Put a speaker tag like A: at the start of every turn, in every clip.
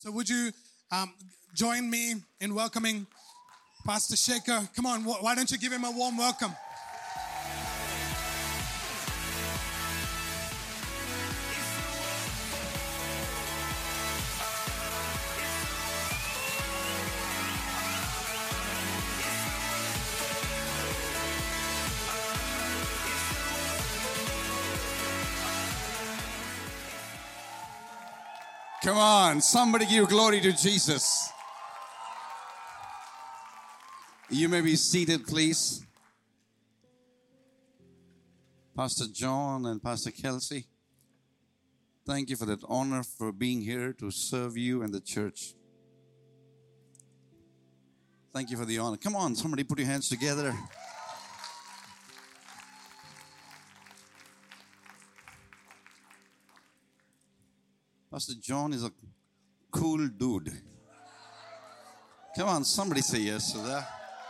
A: So would you join me in welcoming Pastor Shaker? Come on, why don't you give him a warm welcome?
B: Come on, somebody give glory to Jesus. You may be seated, please. Pastor John and Pastor Kelsey, thank you for that honor for being here to serve you and the church. Thank you for the honor. Come on, somebody put your hands together. Pastor John is a cool dude. Come on, somebody say yes to that.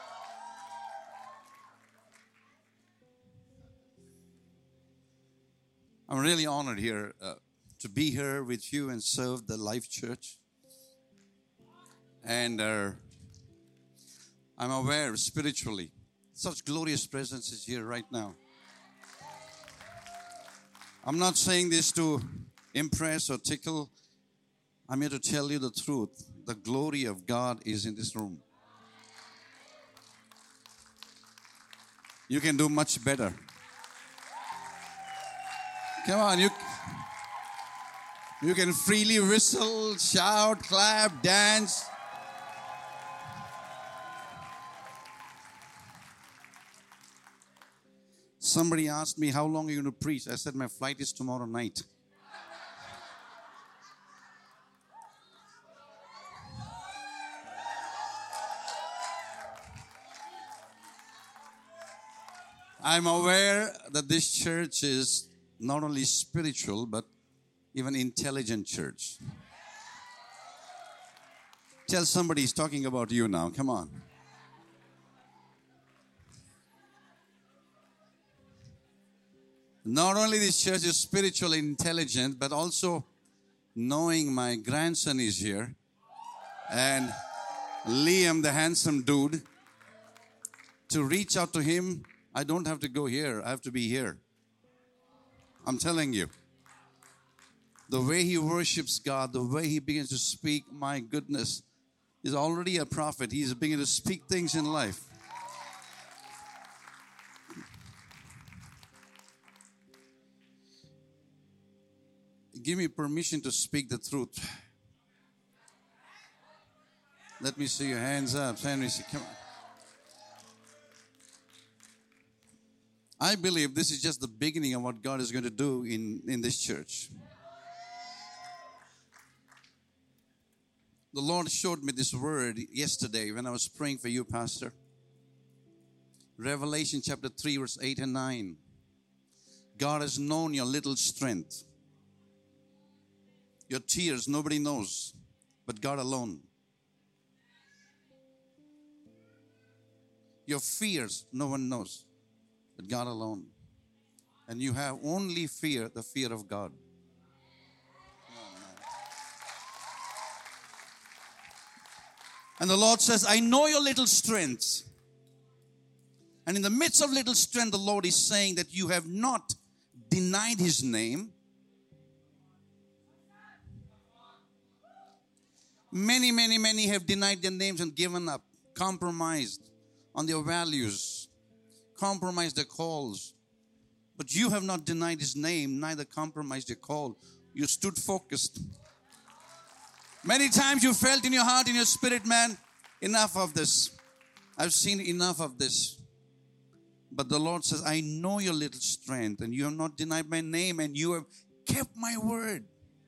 B: I'm really honored here to be here with you and serve the Life Church. And I'm aware spiritually, such glorious presence is here right now. I'm not saying this to impress or tickle. I'm here to tell you the truth. The glory of God is in this room. You can do much better. Come on, you can freely whistle, shout, clap, dance. Somebody asked me, how long are you going to preach? I said, my flight is tomorrow night. I'm aware that this church is not only spiritual, but even intelligent church. Tell somebody he's talking about you now. Come on. Not only this church is spiritually intelligent, but also knowing my grandson is here and Liam, the handsome dude, to reach out to him, I don't have to go here. I have to be here. I'm telling you. The way he worships God, the way he begins to speak, my goodness, he's already a prophet. He's beginning to speak things in life. Give me permission to speak the truth. Let me see your hands up. Let me see. Come on. I believe this is just the beginning of what God is going to do in this church. The Lord showed me this word yesterday when I was praying for you, Pastor. Revelation chapter 3, verse 8 and 9. God has known your little strength. Your tears, nobody knows, but God alone. Your fears, no one knows, but God alone. And you have only fear, the fear of God. And the Lord says, I know your little strengths. And in the midst of little strength, the Lord is saying that you have not denied His name. Many have denied their names and given up, compromised on their values, compromised their calls. But you have not denied His name, neither compromised your call. You stood focused. Many times you felt in your heart, in your spirit, man, enough of this. I've seen enough of this. But the Lord says, I know your little strength, and you have not denied my name, and you have kept my word.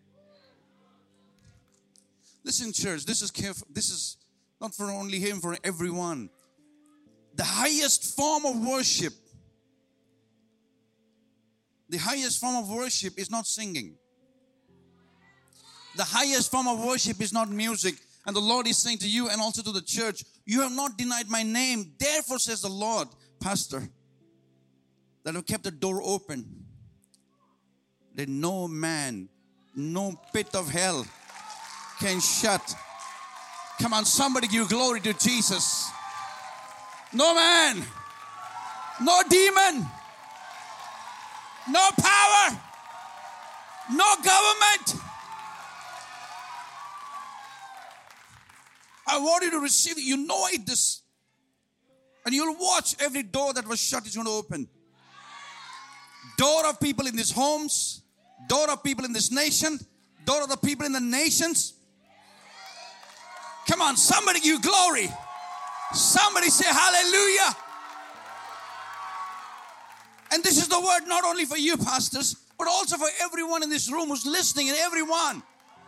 B: Listen, church, this is not for only him, for everyone. The highest form of worship, is not singing. The highest form of worship is not music. And the Lord is saying to you and also to the church, you have not denied my name. Therefore, says the Lord, Pastor, that have kept the door open, that no man, no pit of hell can shut. Come on, somebody give glory to Jesus. No man, no demon, no power, no government. I want you to receive it. You know it this. And you'll watch every door that was shut is going to open. Door of people in these homes, door of people in this nation, door of the people in the nations. Come on, somebody give glory. Somebody say hallelujah. And this is the word not only for you pastors, but also for everyone in this room who's listening, and everyone.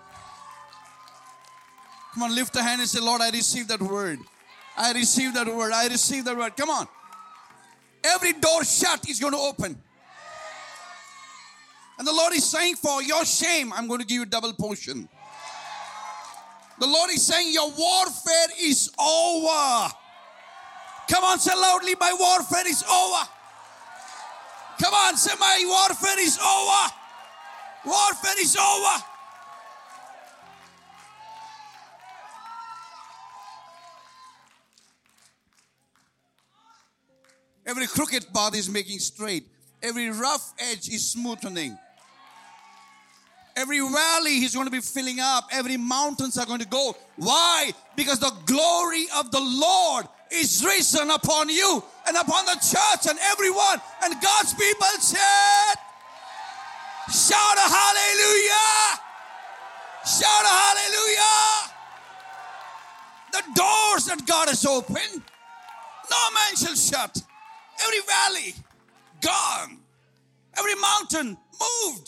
B: Come on, lift a hand and say, Lord, I receive that word. I receive that word. I receive that word. Come on. Every door shut is going to open. And the Lord is saying, for your shame, I'm going to give you double portion. The Lord is saying, your warfare is over. Come on, say loudly, my warfare is over. Come on, say my warfare is over. Warfare is over. Every crooked path is making straight. Every rough edge is smoothening. Every valley is going to be filling up. Every mountains are going to go. Why? Because the glory of the Lord is risen upon you and upon the church and everyone. And God's people said, shout a hallelujah. Shout a hallelujah. The doors that God has opened, no man shall shut. Every valley gone. Every mountain moved.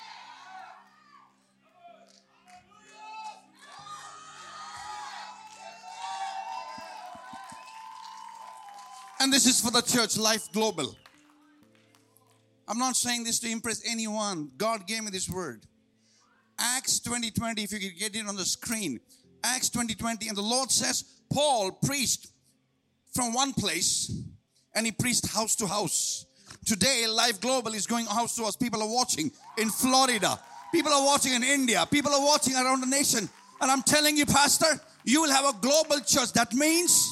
B: And this is for the church, Life Global. I'm not saying this to impress anyone. God gave me this word. Acts 20:20, if you could get it on the screen. Acts 20:20, and the Lord says, Paul preached from one place and he preached house to house. Today, Life Global is going house to house. People are watching in Florida. People are watching in India. People are watching around the nation. And I'm telling you, Pastor, you will have a global church. That means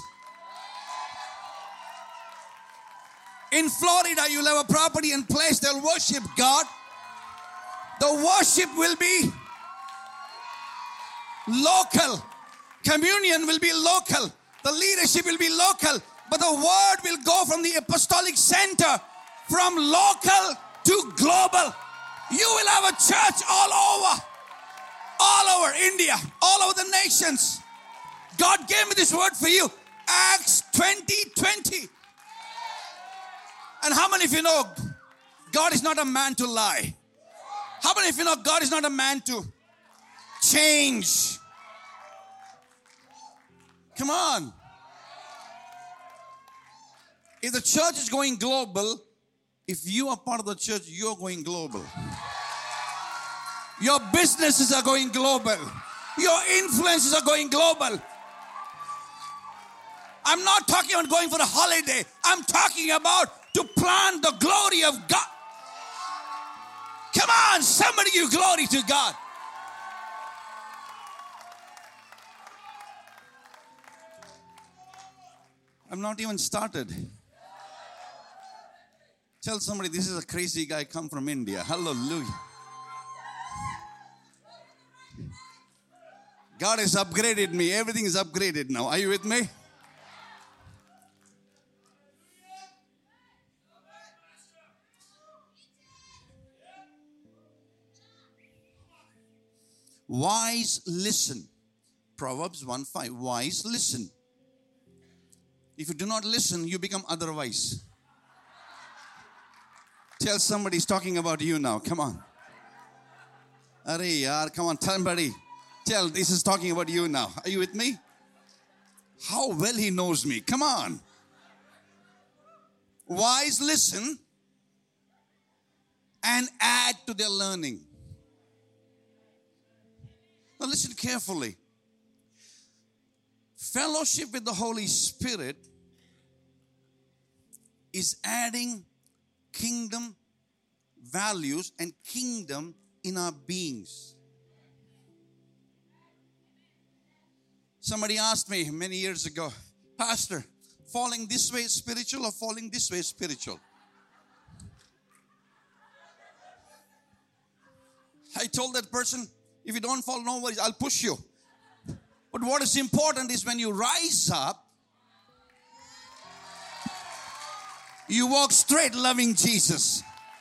B: in Florida, you'll have a property and place. They'll worship God. The worship will be local. Communion will be local. The leadership will be local. But the word will go from the apostolic center, from local to global. You will have a church all over India, all over the nations. God gave me this word for you. Acts 20:20. And how many of you know God is not a man to lie? How many of you know God is not a man to change? Come on. If the church is going global, if you are part of the church, you're going global. Your businesses are going global. Your influences are going global. I'm not talking about going for a holiday. I'm talking about to plant the glory of God. Come on, somebody give glory to God. I'm not even started. Tell somebody, this is a crazy guy come from India. Hallelujah. God has upgraded me. Everything is upgraded now. Are you with me? Wise listen. Proverbs 1:5. Wise listen. If you do not listen, you become otherwise. Tell somebody, he's talking about you now. Come on. Arey yaar, come on, tell somebody. Tell, this is talking about you now. Are you with me? How well he knows me. Come on. Wise listen and add to their learning. Now listen carefully. Fellowship with the Holy Spirit is adding kingdom values and kingdom in our beings. Somebody asked me many years ago, Pastor, falling this way is spiritual or falling this way is spiritual? I told that person, if you don't fall, no worries, I'll push you. But what is important is when you rise up, you walk straight loving Jesus.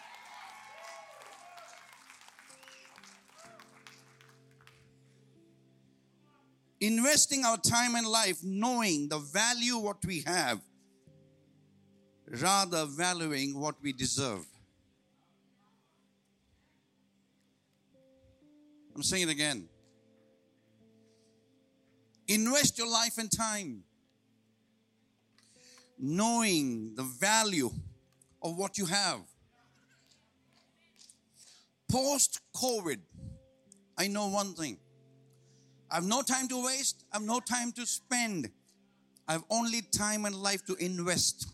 B: Investing our time and life knowing the value what we have, rather valuing what we deserve. I'm saying it again. Invest your life and time knowing the value of what you have. Post-COVID, I know one thing. I have no time to waste. I have no time to spend. I have only time and life to invest.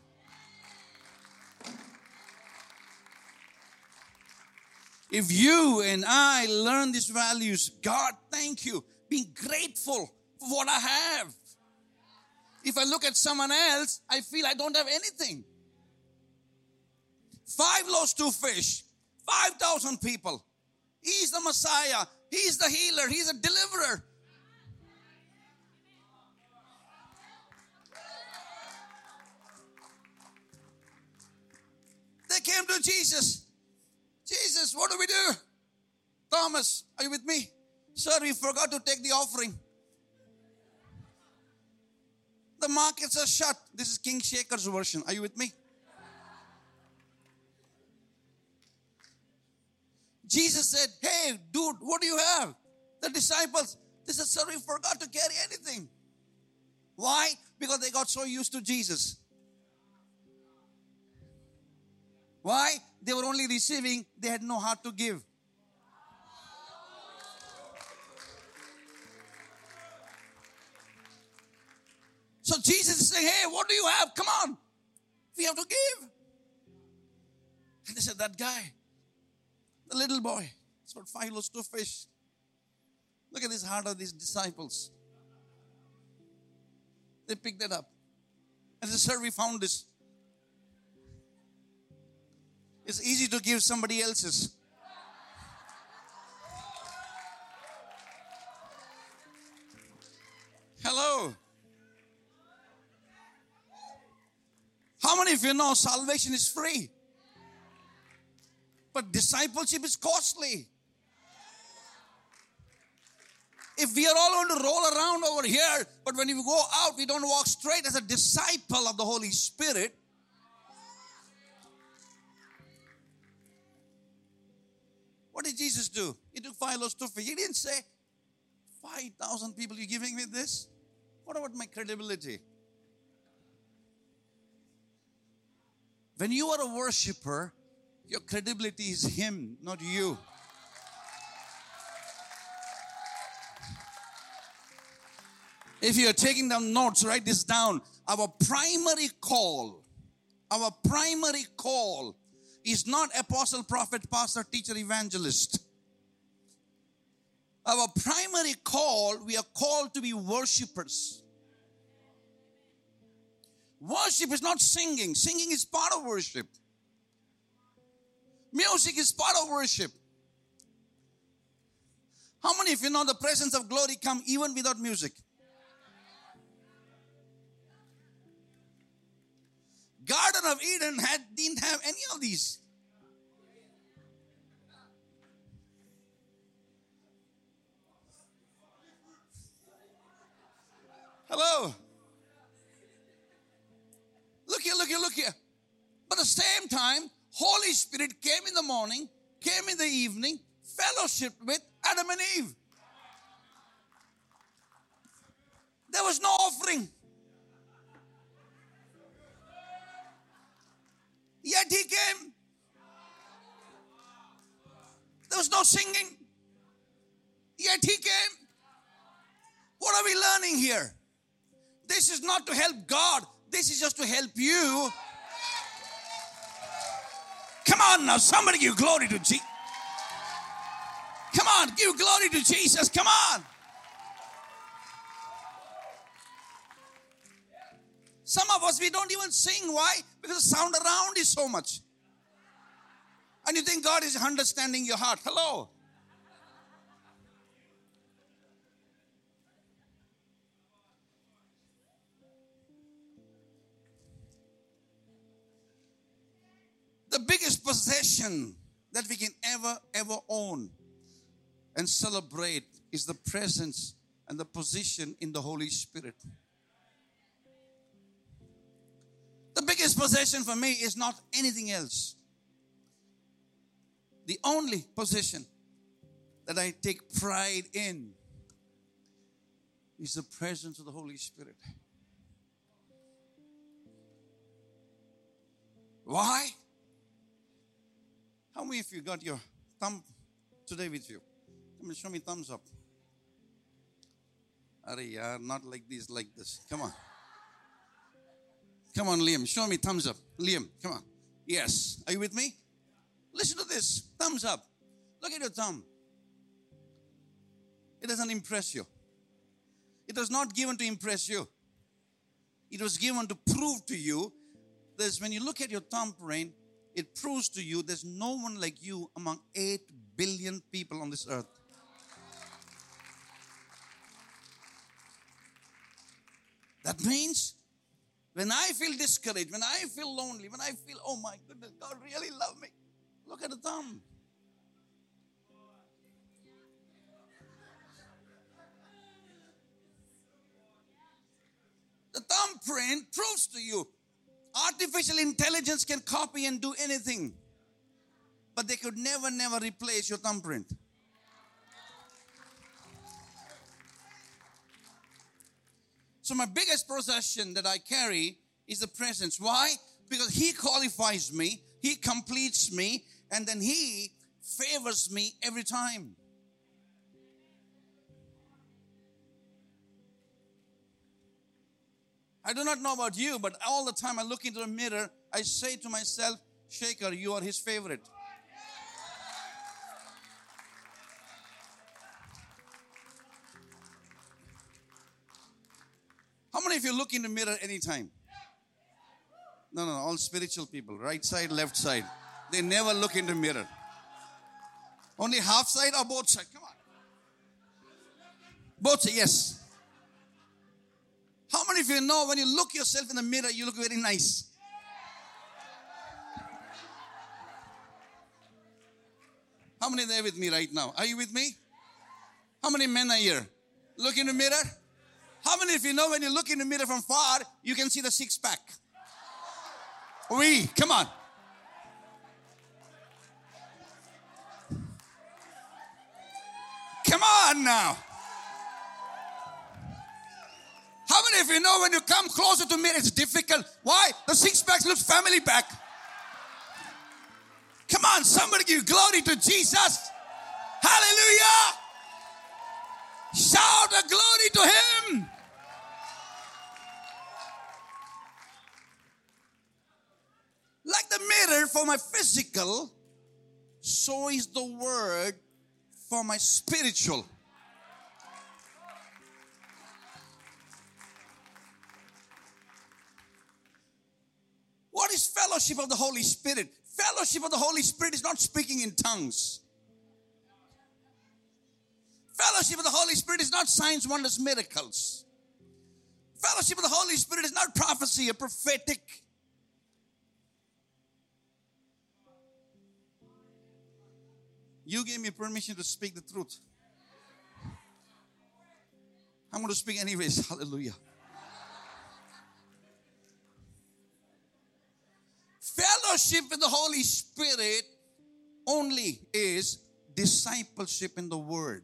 B: If you and I learn these values, God, thank you. Being grateful for what I have. If I look at someone else, I feel I don't have anything. 5 loaves, 2 fish, 5,000 people. He's the Messiah. He's the healer. He's a deliverer. They came to Jesus. Jesus, what do we do? Thomas, are you with me? Sir, we forgot to take the offering. The markets are shut. This is King Shaker's version. Are you with me? Jesus said, hey, dude, what do you have? The disciples, they said, sir, we forgot to carry anything. Why? Because they got so used to Jesus. Why? They were only receiving. They had no heart to give. So Jesus is saying, hey, what do you have? Come on. We have to give. And they said, that guy, the little boy, it's got 5 loaves, 2 fish. Look at this heart of these disciples. They picked that up. And they said, sir, we found this. It's easy to give somebody else's. Hello. How many of you know salvation is free? But discipleship is costly. If we are all going to roll around over here, but when we go out, we don't walk straight as a disciple of the Holy Spirit. What did Jesus do? He took 5 loaves, 2 fish. He didn't say, 5,000 people, you giving me this? What about my credibility? When you are a worshiper, your credibility is Him, not you. If you are taking down notes, write this down. Our primary call is not apostle, prophet, pastor, teacher, evangelist. Our primary call, we are called to be worshipers. Worship is not singing. Singing is part of worship. Music is part of worship. How many of you know the presence of glory come even without music? Garden of Eden didn't have any of these. Hello. Look here. But at the same time, Holy Spirit came in the morning, came in the evening, fellowshiped with Adam and Eve. There was no offering. Yet He came. There was no singing. Yet He came. What are we learning here? This is not to help God. This is just to help you. Come on now, somebody give glory to Jesus. Come on, give glory to Jesus. Come on. Some of us, we don't even sing. Why? Because the sound around is so much. And you think God is understanding your heart. Hello. The biggest possession that we can ever own and celebrate is the presence and the position in the Holy Spirit. The biggest possession for me is not anything else. The only possession that I take pride in is the presence of the Holy Spirit. Why? How many of you got your thumb today with you? Come on, show me thumbs up. Arey, not like this, like this. Come on. Come on, Liam. Show me thumbs up. Liam, come on. Yes. Are you with me? Listen to this. Thumbs up. Look at your thumb. It doesn't impress you. It was not given to impress you. It was given to prove to you that when you look at your thumbprint, it proves to you there's no one like you among 8 billion people on this earth. That means when I feel discouraged, when I feel lonely, when I feel, oh my goodness, God really loved me. Look at the thumb. The thumbprint proves to you. Artificial intelligence can copy and do anything. But they could never replace your thumbprint. So my biggest possession that I carry is the presence. Why? Because He qualifies me, He completes me, and then He favors me every time. I do not know about you, but all the time I look into the mirror, I say to myself, Shaker, you are His favorite. How many of you look in the mirror anytime? No, all spiritual people, right side, left side. They never look in the mirror. Only half side or both side? Come on. Both side, yes. How many of you know when you look yourself in the mirror, you look very nice? How many are there with me right now? Are you with me? How many men are here? Look in the mirror. How many of you know when you look in the mirror from far, you can see the six-pack? Oui, come on. Come on now. How many of you know when you come closer to mirror, it's difficult? Why? The six-pack looks family pack. Come on, somebody give glory to Jesus. Hallelujah. Shout the glory to Him. Like the mirror for my physical, so is the word for my spiritual. What is fellowship of the Holy Spirit? Fellowship of the Holy Spirit is not speaking in tongues. Fellowship of the Holy Spirit is not signs, wonders, miracles. Fellowship of the Holy Spirit is not prophecy or prophetic. You gave me permission to speak the truth. I'm going to speak anyways. Hallelujah. Fellowship with the Holy Spirit only is discipleship in the Word.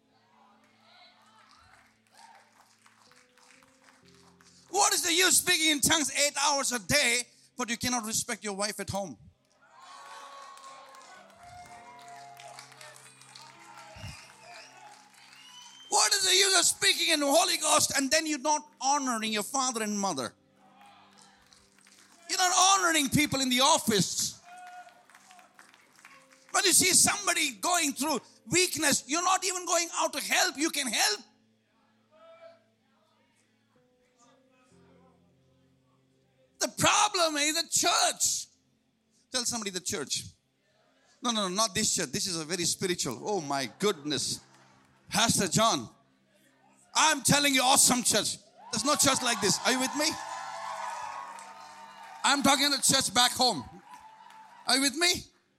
B: What is the use speaking in tongues 8 hours a day, but you cannot respect your wife at home? What is the use of speaking in the Holy Ghost and then you're not honoring your father and mother? You're not honoring people in the office. When you see somebody going through weakness, you're not even going out to help. You can help. me, the church. Tell somebody the church. No, not this church. This is a very spiritual. Oh my goodness. Pastor John, I'm telling you, awesome church. There's no church like this. Are you with me? I'm talking the church back home. Are you with me?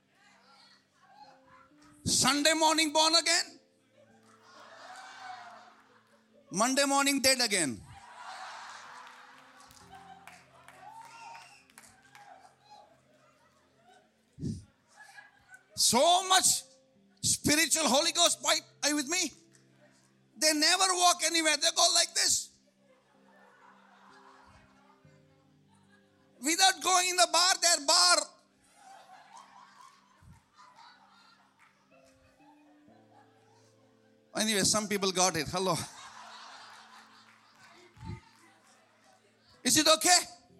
B: Sunday morning born again. Monday morning dead again. So much spiritual Holy Ghost pipe. Are you with me? They never walk anywhere. They go like this. Without going in the bar, their bar. Anyway, some people got it. Hello. Is it okay?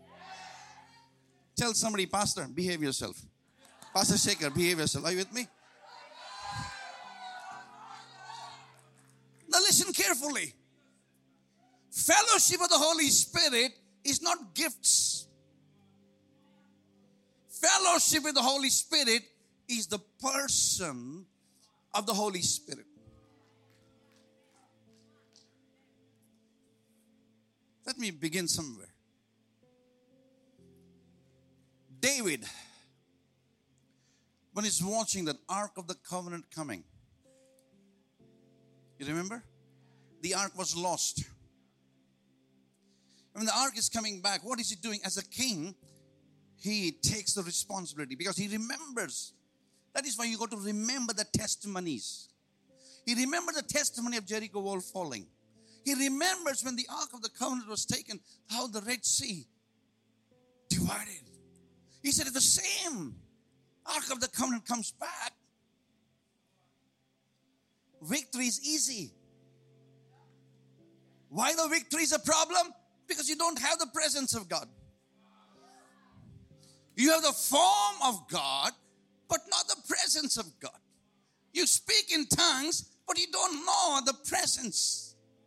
B: Tell somebody, Pastor, behave yourself. Pastor Shekhar, behave yourself. Are you with me? Now listen carefully. Fellowship of the Holy Spirit is not gifts. Fellowship with the Holy Spirit is the person of the Holy Spirit. Let me begin somewhere. David, when he's watching that Ark of the Covenant coming, you remember? The Ark was lost. When the Ark is coming back, what is he doing? As a king, he takes the responsibility because he remembers. That is why you got to remember the testimonies. He remembered the testimony of Jericho wall falling. He remembers when the Ark of the Covenant was taken, how the Red Sea divided. He said, if the same Ark of the Covenant comes back, victory is easy. Why the victory is a problem? Because you don't have the presence of God. You have the form of God, but not the presence of God. You speak in tongues, but you don't know the presence.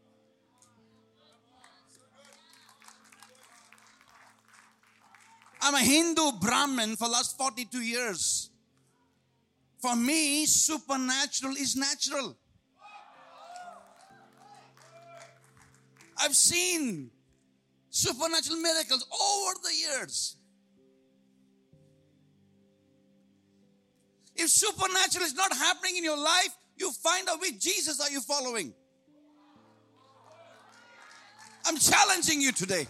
B: I'm a Hindu Brahmin for the last 42 years. For me, supernatural is natural. I've seen supernatural miracles over the years. If supernatural is not happening in your life, you find out which Jesus are you following. I'm challenging you today.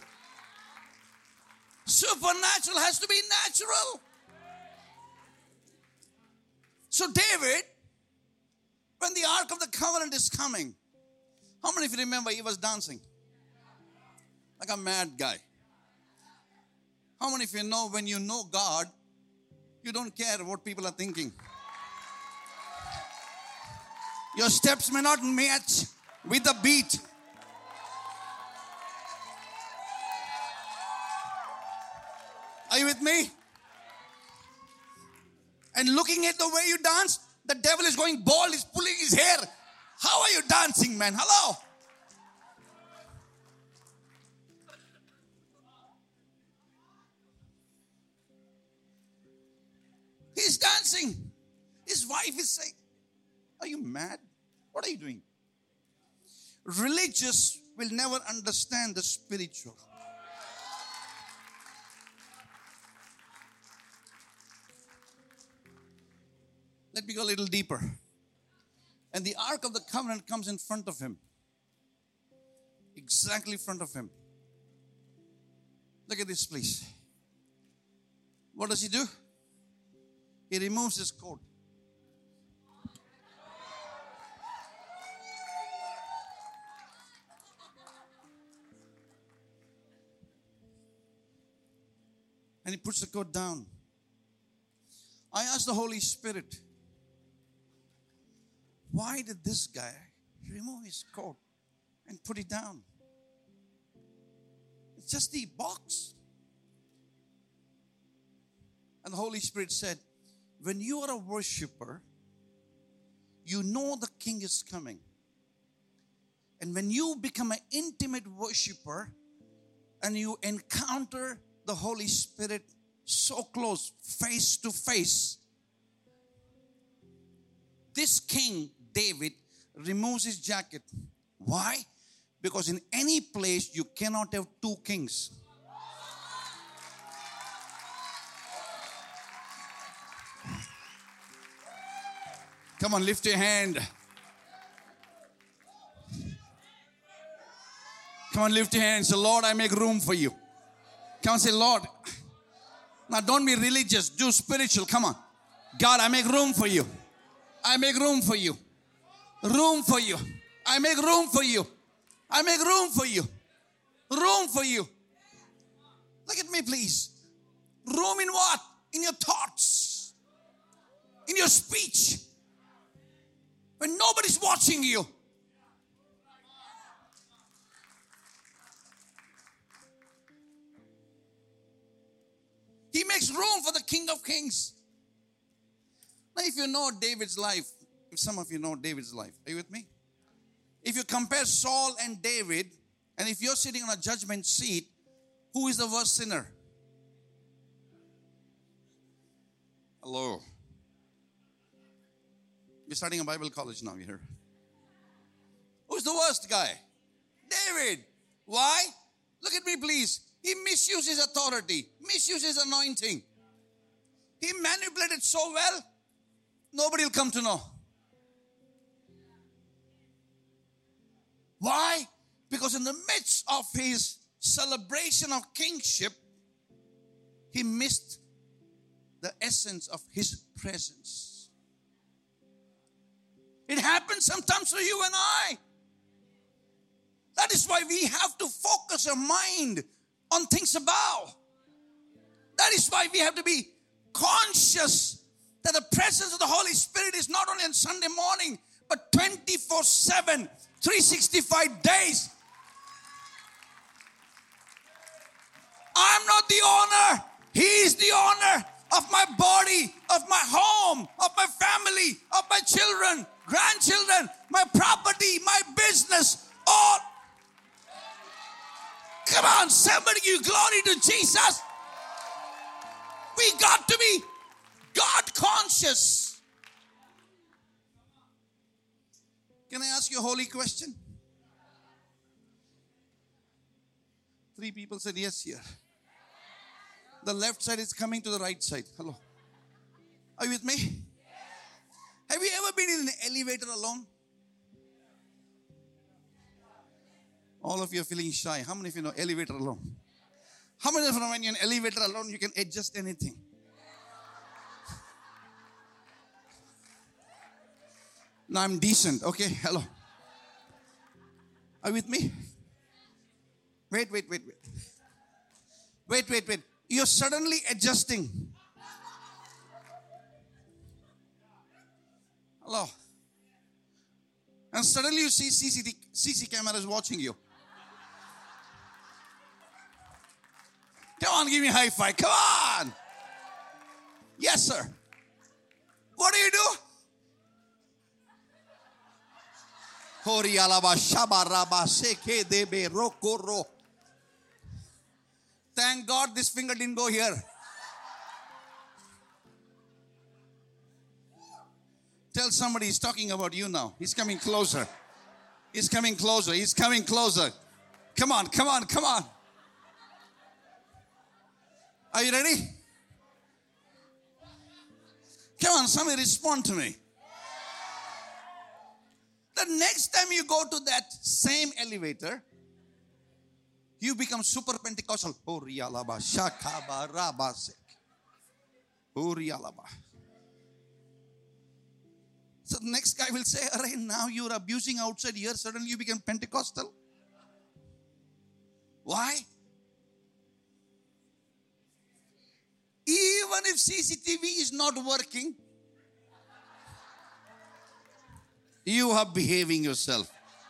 B: Supernatural has to be natural. So David, when the Ark of the Covenant is coming, how many of you remember he was dancing? Like a mad guy. How many of you know when you know God, you don't care what people are thinking? Your steps may not match with the beat. Are you with me? And looking at the way you dance, the devil is going bald, he's pulling his hair. How are you dancing, man? Hello? He's dancing. His wife is saying, are you mad? What are you doing? Religious will never understand the spiritual. Let me go a little deeper. And the Ark of the Covenant comes in front of him. Exactly in front of him. Look at this, please. What does he do? He removes his coat. And he puts the coat down. I asked the Holy Spirit, why did this guy remove his coat and put it down? It's just the box. And the Holy Spirit said, when you are a worshiper, you know the king is coming. And when you become an intimate worshiper and you encounter the Holy Spirit so close, face to face. This king, David, removes his jacket. Why? Because in any place you cannot have two kings. Come on, lift your hand. Come on, lift your hand. Say, Lord, I make room for you. Come on, say, Lord. Now, don't be religious. Do spiritual. Come on. God, I make room for you. I make room for you. Room for you. I make room for you. I make room for you. Room for you. Look at me, please. Room in what? In your thoughts. In your speech. When nobody's watching you. He makes room for the King of Kings. Now, if you know David's life, if some of you know David's life, are you with me? If you compare Saul and David, and if you're sitting on a judgment seat, who is the worst sinner? Hello. You're starting a Bible college now, you hear? Who's the worst guy? David. Why? Look at me, please. He misuses authority, misuses anointing. He manipulated so well, nobody will come to know. Why? Because in the midst of his celebration of kingship, he missed the essence of his presence. It happens sometimes to you and I. That is why we have to focus our mind on things above. That is why we have to be conscious that the presence of the Holy Spirit is not only on Sunday morning, but 24/7, 365 days. I'm not the owner. He is the owner of my body, of my home, of my family, of my children, grandchildren, my property, my business, all. Come on, somebody give glory to Jesus. We got to be God conscious. Can I ask you a holy question? 3 people said yes here. The left side is coming to the right side. Hello. Are you with me? Have you ever been in an elevator alone? All of you are feeling shy. How many of you know elevator alone? How many of you know when you're in an elevator alone, you can adjust anything? Now I'm decent. Okay, hello. Are you with me? Wait. You're suddenly adjusting. Hello. And suddenly you see CC cameras watching you. Come on, give me a high five. Come on. Yes, sir. What do you do? Thank God this finger didn't go here. Tell somebody he's talking about you now. He's coming closer. He's coming closer. He's coming closer. Come on. Are you ready? Come on, somebody respond to me. The next time you go to that same elevator, you become super Pentecostal. So the next guy will say, "Alright, now you're abusing outside here. Suddenly you become Pentecostal." Why? Even if CCTV is not working, you are behaving yourself.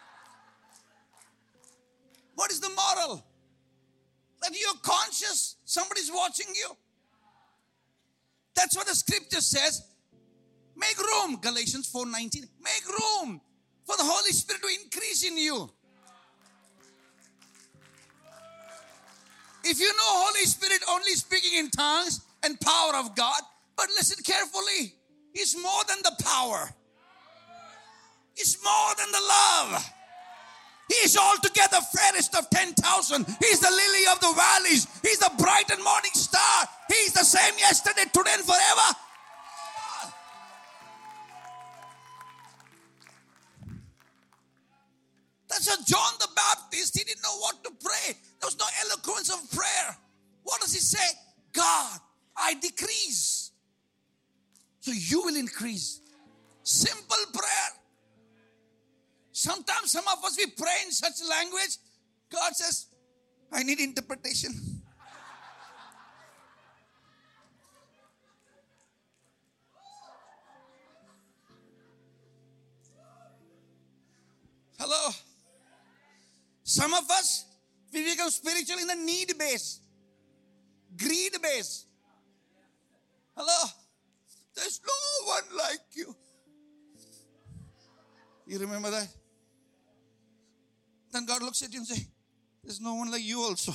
B: What is the moral? That you're conscious somebody's watching you. That's what the scripture says. Make room, Galatians 4:19. Make room for the Holy Spirit to increase in you. If you know Holy Spirit only speaking in tongues and power of God, but listen carefully, He's more than the power. He's more than the love. He's altogether fairest of 10,000. He's the lily of the valleys. He's the bright and morning star. He's the same yesterday, today, and forever. That's why John the Baptist, he didn't know what to pray. There was no eloquence of prayer. What does he say? God, I decrease, so you will increase. Simple prayer. Sometimes some of us, we pray in such language, God says, I need interpretation. Hello? Some of us, we become spiritual in the need base, greed base. Hello? There's no one like you. You remember that? Then God looks at you and says, there's no one like you also.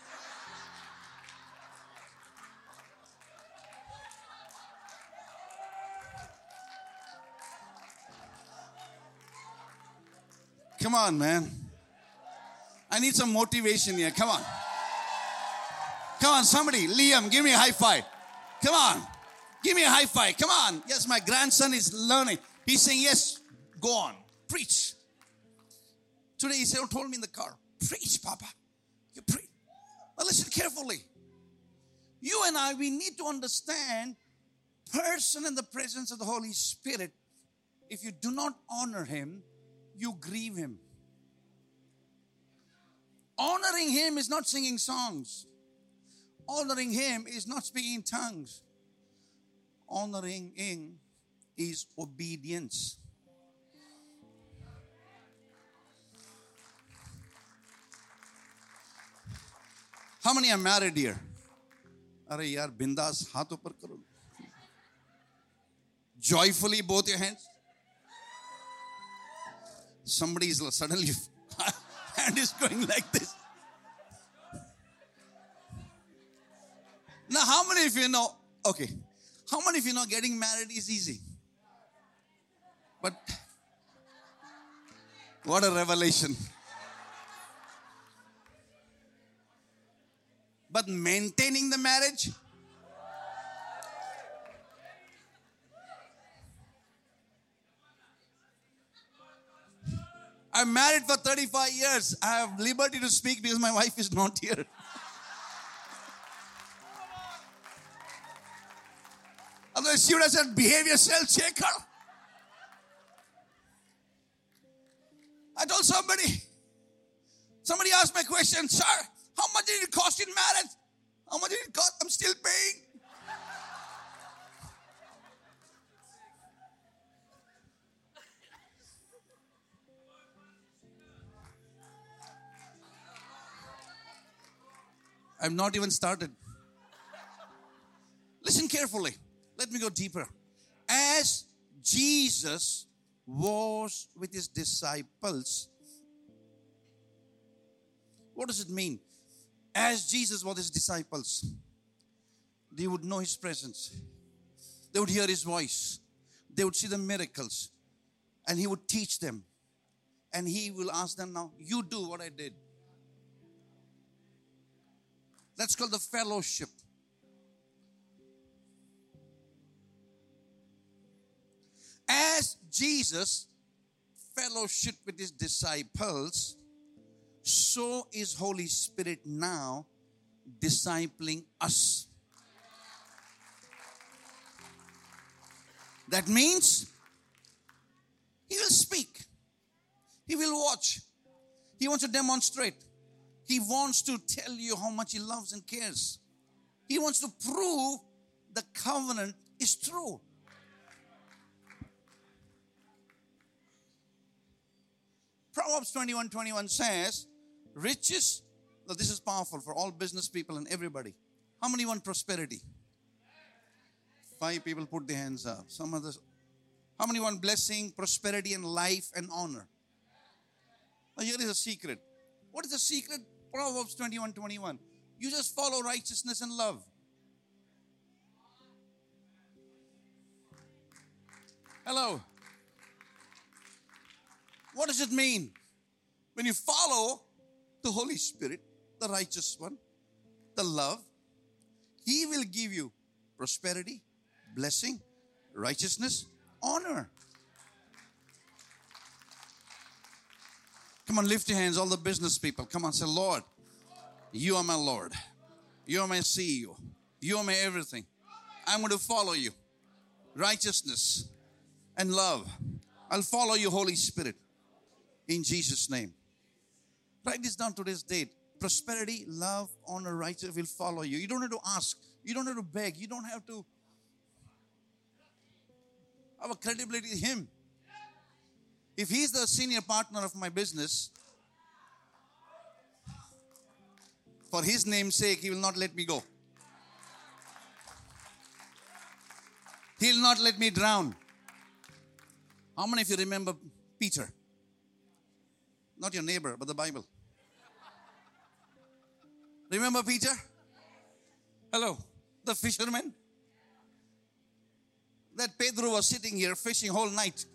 B: Come on, man. I need some motivation here. Come on. Come on, somebody. Liam, give me a high five. Come on. Give me a high five. Come on. Yes, my grandson is learning. He's saying, yes, go on. Preach. Today he told me in the car, preach, Papa. You preach. Now listen carefully. You and I, we need to understand person in the presence of the Holy Spirit. If you do not honor Him, you grieve Him. Honoring Him is not singing songs. Honoring Him is not speaking in tongues. Honoring Him is obedience. How many are married here? Are yaar, bindas, haath upar karo. Joyfully, both your hands. Somebody is suddenly, hand is going like this. Now, how many of you know, okay, how many of you know getting married is easy? But, what a revelation. But maintaining the marriage, I'm married for 35 years. I have liberty to speak because my wife is not here. Otherwise, she would have said, behave yourself, Shekhar. I told somebody asked me a question, sir, how much did it cost in marriage? How much did it cost? I'm still paying. I've not even started. Listen carefully. Let me go deeper. As Jesus was with His disciples, what does it mean? As Jesus was His disciples, they would know His presence. They would hear His voice. They would see the miracles. And He would teach them. And He will ask them now, you do what I did. That's called the fellowship. As Jesus fellowship with His disciples, so is Holy Spirit now discipling us. That means He will speak. He will watch. He wants to demonstrate. He wants to tell you how much He loves and cares. He wants to prove the covenant is true. Proverbs 21:21 says, riches, now this is powerful for all business people and everybody. How many want prosperity? 5 people put their hands up. Some others. How many want blessing, prosperity, and life and honor? Now here is a secret. What is the secret? Proverbs 21:21. You just follow righteousness and love. Hello. What does it mean? When you follow the Holy Spirit, the righteous one, the love, He will give you prosperity, blessing, righteousness, honor. Come on, lift your hands, all the business people. Come on, say, Lord, You are my Lord. You are my CEO. You are my everything. I'm going to follow You. Righteousness and love. I'll follow You, Holy Spirit. In Jesus' name. Write this down today's date. Prosperity, love, honor, righteousness will follow you. You don't have to ask. You don't have to beg. You don't have to have a credibility in Him. If He's the senior partner of my business, for His name's sake, He will not let me go. He'll not let me drown. How many of you remember Peter? Not your neighbor, but the Bible. Remember Peter? Hello, the fisherman. That Pedro was sitting here fishing whole night.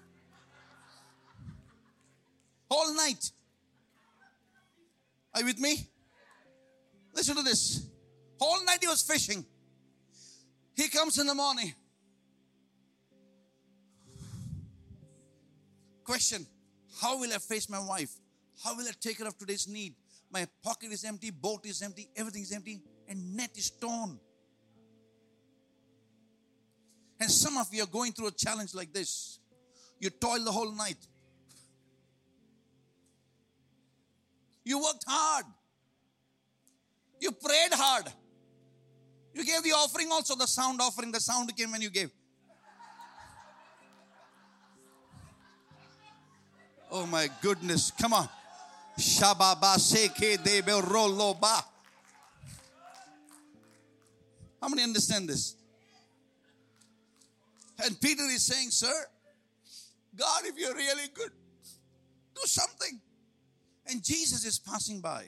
B: Whole night. Are you with me? Listen to this. Whole night he was fishing. He comes in the morning. Question, how will I face my wife? How will I take care of today's need? My pocket is empty, boat is empty, everything is empty, and net is torn. And some of you are going through a challenge like this. You toiled the whole night. You worked hard. You prayed hard. You gave the offering also, the sound offering. The sound came when you gave. Oh my goodness. Come on. Shababa seke debe roloba. How many understand this? And Peter is saying, sir, God, if you're really good, do something. And Jesus is passing by.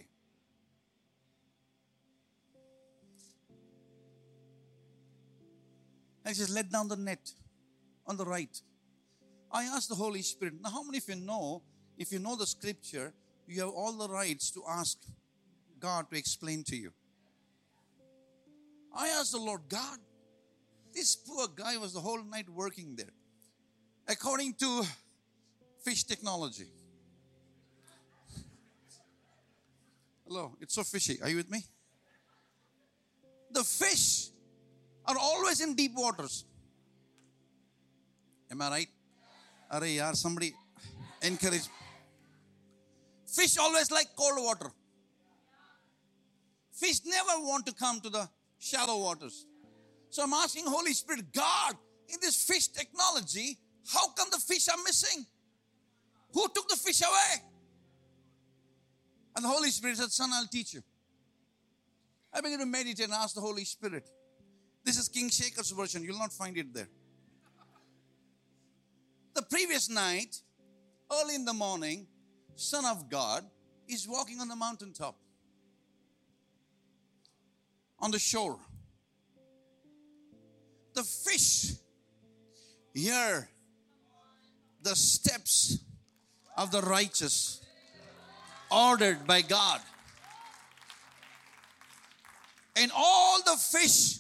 B: And he says, let down the net on the right. I asked the Holy Spirit, now how many of you know, if you know the scripture, you have all the rights to ask God to explain to you. I asked the Lord, God, this poor guy was the whole night working there. According to fish technology. Hello, it's so fishy. Are you with me? The fish are always in deep waters. Am I right? Are yaar, somebody encourage. Fish always like cold water. Fish never want to come to the shallow waters. So I'm asking Holy Spirit, God, in this fish technology, how come the fish are missing? Who took the fish away? And the Holy Spirit said, son, I'll teach you. I began to meditate and ask the Holy Spirit. This is King Shaker's version. You'll not find it there. The previous night, early in the morning, Son of God is walking on the mountaintop, on the shore. The fish hear the steps of the righteous, ordered by God. And all the fish,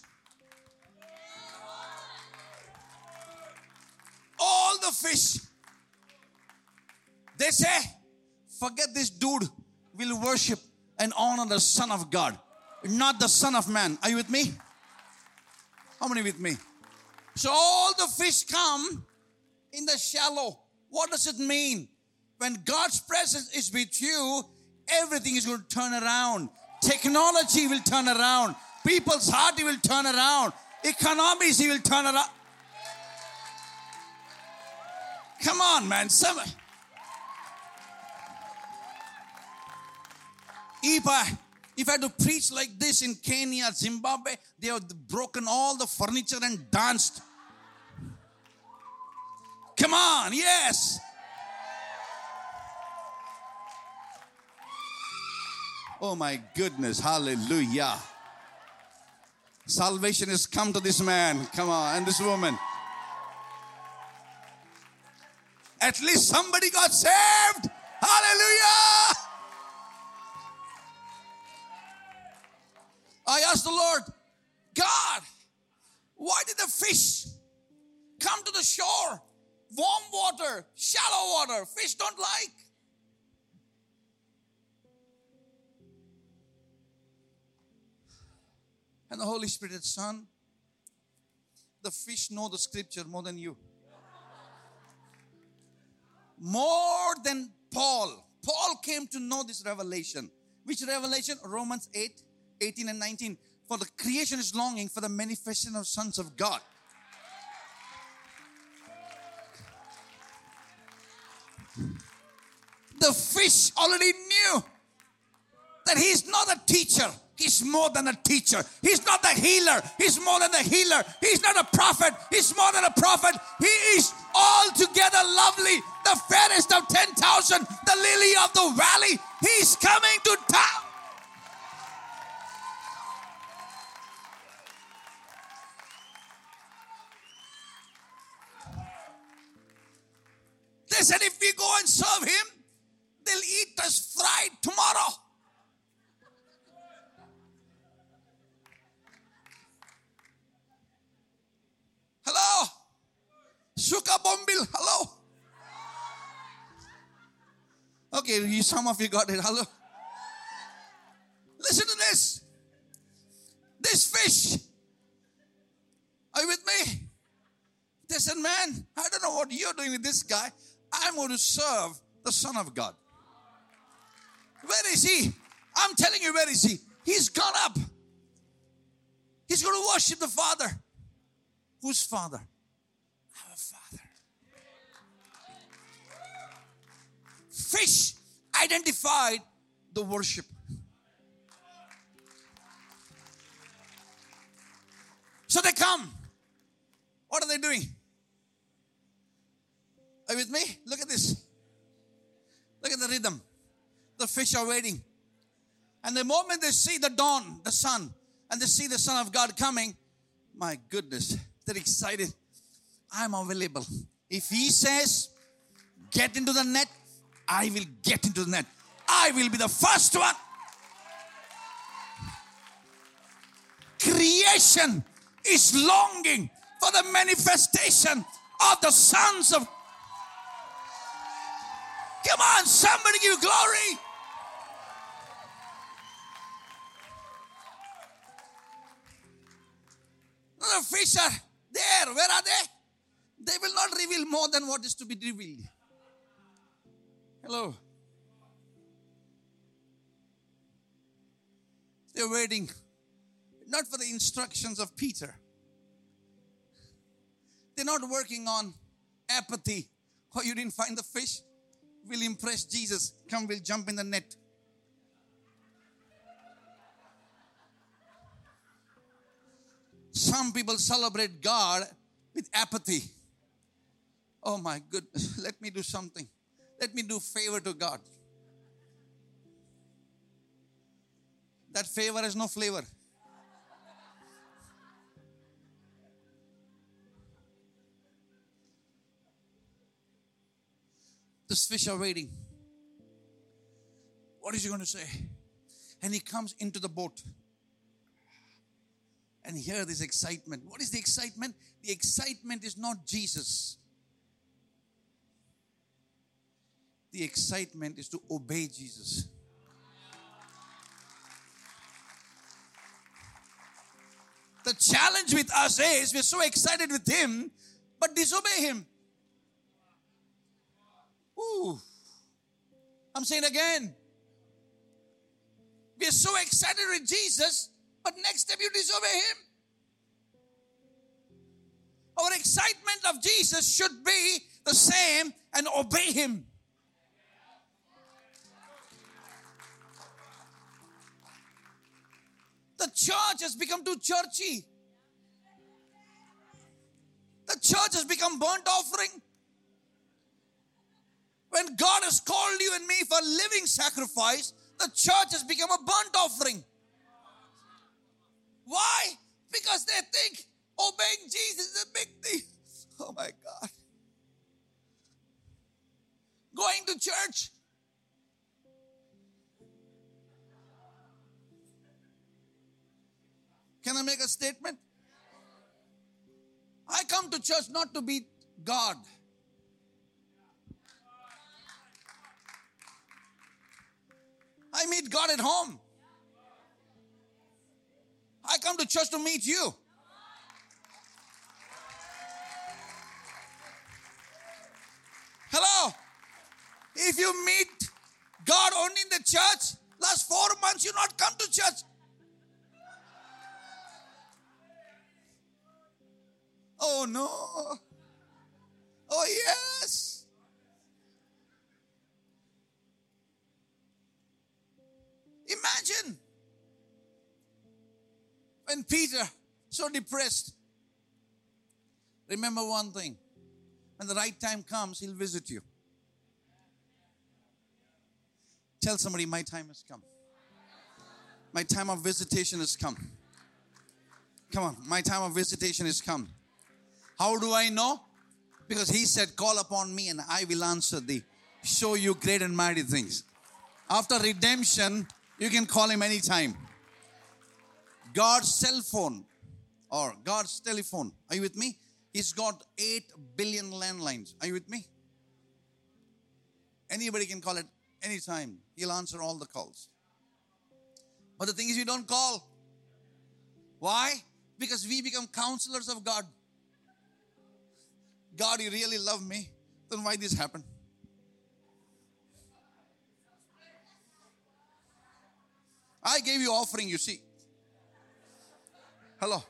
B: they say, forget this dude, we'll worship and honor the Son of God, not the Son of Man. Are you with me? How many with me? So all the fish come in the shallow. What does it mean? When God's presence is with you, everything is going to turn around. Technology will turn around. People's heart will turn around. Economies, He will turn around. Come on, man. If I had to preach like this in Kenya, Zimbabwe, they have broken all the furniture and danced. Come on, yes. Oh my goodness, hallelujah. Salvation has come to this man. Come on, and this woman. At least somebody got saved. Hallelujah. I asked the Lord, God, why did the fish come to the shore? Warm water, shallow water, fish don't like. And the Holy Spirit said, son, the fish know the scripture more than you. More than Paul. Paul came to know this revelation. Which revelation? Romans 8, 18 and 19. For the creation is longing for the manifestation of sons of God. The fish already knew that he's not a teacher. He's more than a teacher. He's not the healer. He's more than the healer. He's not a prophet. He's more than a prophet. He is altogether lovely. The fairest of 10,000. The lily of the valley. He's coming to town. They said if we go and serve him, they'll eat us fried tomorrow. Hello? Suka Bombil, hello? Okay, some of you got it, hello? Listen to this. This fish. Are you with me? They said, man, I don't know what you're doing with this guy. I'm going to serve the Son of God. Where is he? I'm telling you, where is he? He's gone up. He's going to worship the Father. Whose Father? Our Father. Fish identified the worship. So they come. What are they doing? Are you with me? Look at this. Look at the rhythm. The fish are waiting. And the moment they see the dawn, the sun, and they see the Son of God coming, my goodness, they're excited. I'm available. If he says, get into the net, I will get into the net. I will be the first one. Creation is longing for the manifestation of the sons of. Come on, somebody give glory. The fish are there. Where are they? They will not reveal more than what is to be revealed. Hello. They're waiting, not for the instructions of Peter. They're not working on apathy. Oh, you didn't find the fish? We'll impress Jesus. Come, we'll jump in the net. Some people celebrate God with apathy. Oh my goodness, let me do something. Let me do favor to God. That favor has no flavor. This fish are waiting. What is he going to say? And he comes into the boat. And hear this excitement. What is the excitement? The excitement is not Jesus. The excitement is to obey Jesus. The challenge with us is we're so excited with him, but disobey him. Ooh. I'm saying again. We're so excited with Jesus, but next step you disobey him. Our excitement of Jesus should be the same and obey him. The church has become too churchy. The church has become burnt offering. When God has called you and me for living sacrifice, the church has become a burnt offering. Why? Because they think obeying Jesus is a big thing. Oh my God. Going to church. Can I make a statement? I come to church not to be God. I meet God at home. I come to church to meet you. Hello? If you meet God only in the church, last 4 months you not come to church. Oh no. Oh yes. Imagine when Peter, so depressed. Remember one thing. When the right time comes, he'll visit you. Tell somebody, my time has come. My time of visitation has come. Come on, my time of visitation has come. How do I know? Because he said, call upon me and I will answer thee. Show you great and mighty things. After redemption, you can call him anytime. God's cell phone or God's telephone. Are you with me? He's got 8 billion landlines. Are you with me? Anybody can call it anytime. He'll answer all the calls. But the thing is, you don't call. Why? Because we become counselors of God. God, you really love me. Then why this happened? I gave you offering, you see. Hello.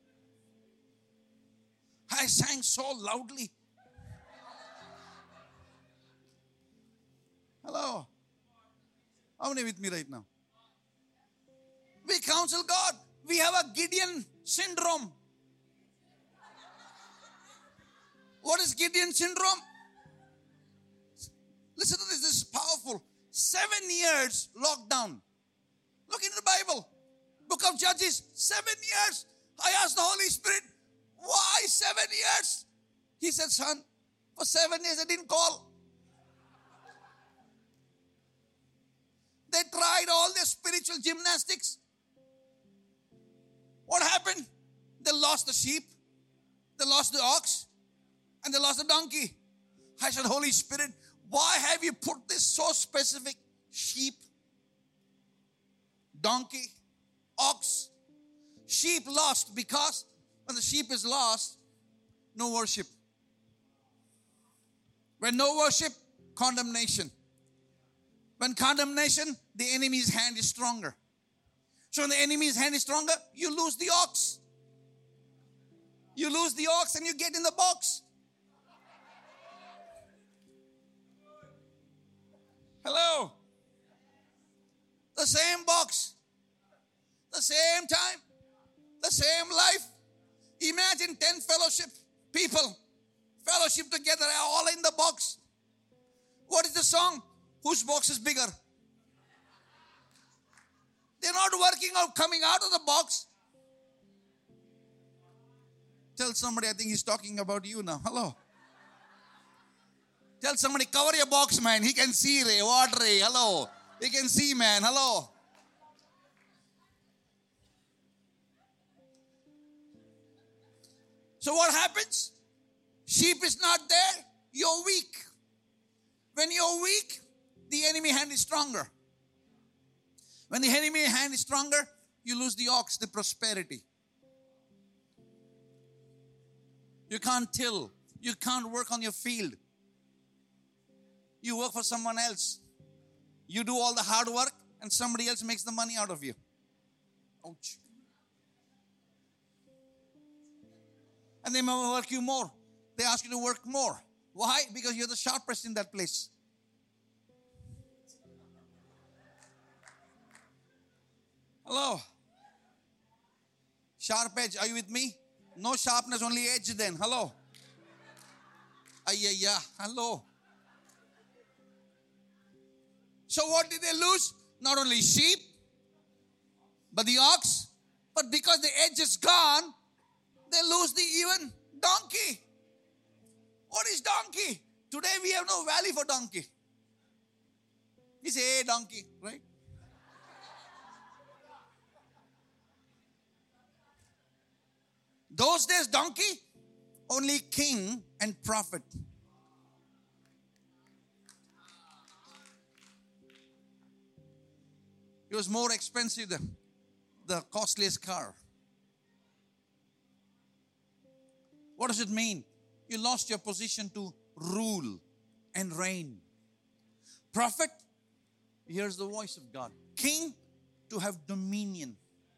B: I sang so loudly. Hello. How many with me right now? We counsel God. We have a Gideon syndrome. What is Gideon syndrome? Listen to this. This is powerful. 7 years lockdown. Look in the Bible. Book of Judges. 7 years. I asked the Holy Spirit, why 7 years? He said, son, for 7 years I didn't call. They tried all their spiritual gymnastics. What happened? They lost the sheep. They lost the ox. And they lost the donkey. I said, Holy Spirit, why have you put this so specific? Sheep, donkey, ox. Sheep lost because when the sheep is lost, no worship. When no worship, condemnation. When condemnation, the enemy's hand is stronger. So when the enemy's hand is stronger, you lose the ox. You lose the ox and you get in the box. Hello. The same box. The same time. The same life. Imagine 10 fellowship people. Fellowship together, all in the box. What is the song? Whose box is bigger? They're not working out, coming out of the box. Tell somebody, I think he's talking about you now. Hello. Tell somebody, cover your box, man. He can see, Ray. What, Ray? Hello. He can see, man. Hello. So what happens? Sheep is not there. You're weak. When you're weak, the enemy hand is stronger. When the enemy hand is stronger, you lose the ox, the prosperity. You can't till. You can't work on your field. You work for someone else. You do all the hard work and somebody else makes the money out of you. Ouch. And they may work you more. They ask you to work more. Why? Because you're the sharpest in that place. Hello. Sharp edge. Are you with me? No sharpness, only edge then. Hello. Yeah. Hello. So what did they lose? Not only sheep, but the ox. But because the edge is gone, They lose the even donkey. What is donkey? Today we have no value for donkey. We say, hey, donkey, right? Those days, donkey, only king and prophet. It was more expensive than the costliest car. What does it mean? You lost your position to rule and reign. Prophet, here's the voice of God. King, to have dominion.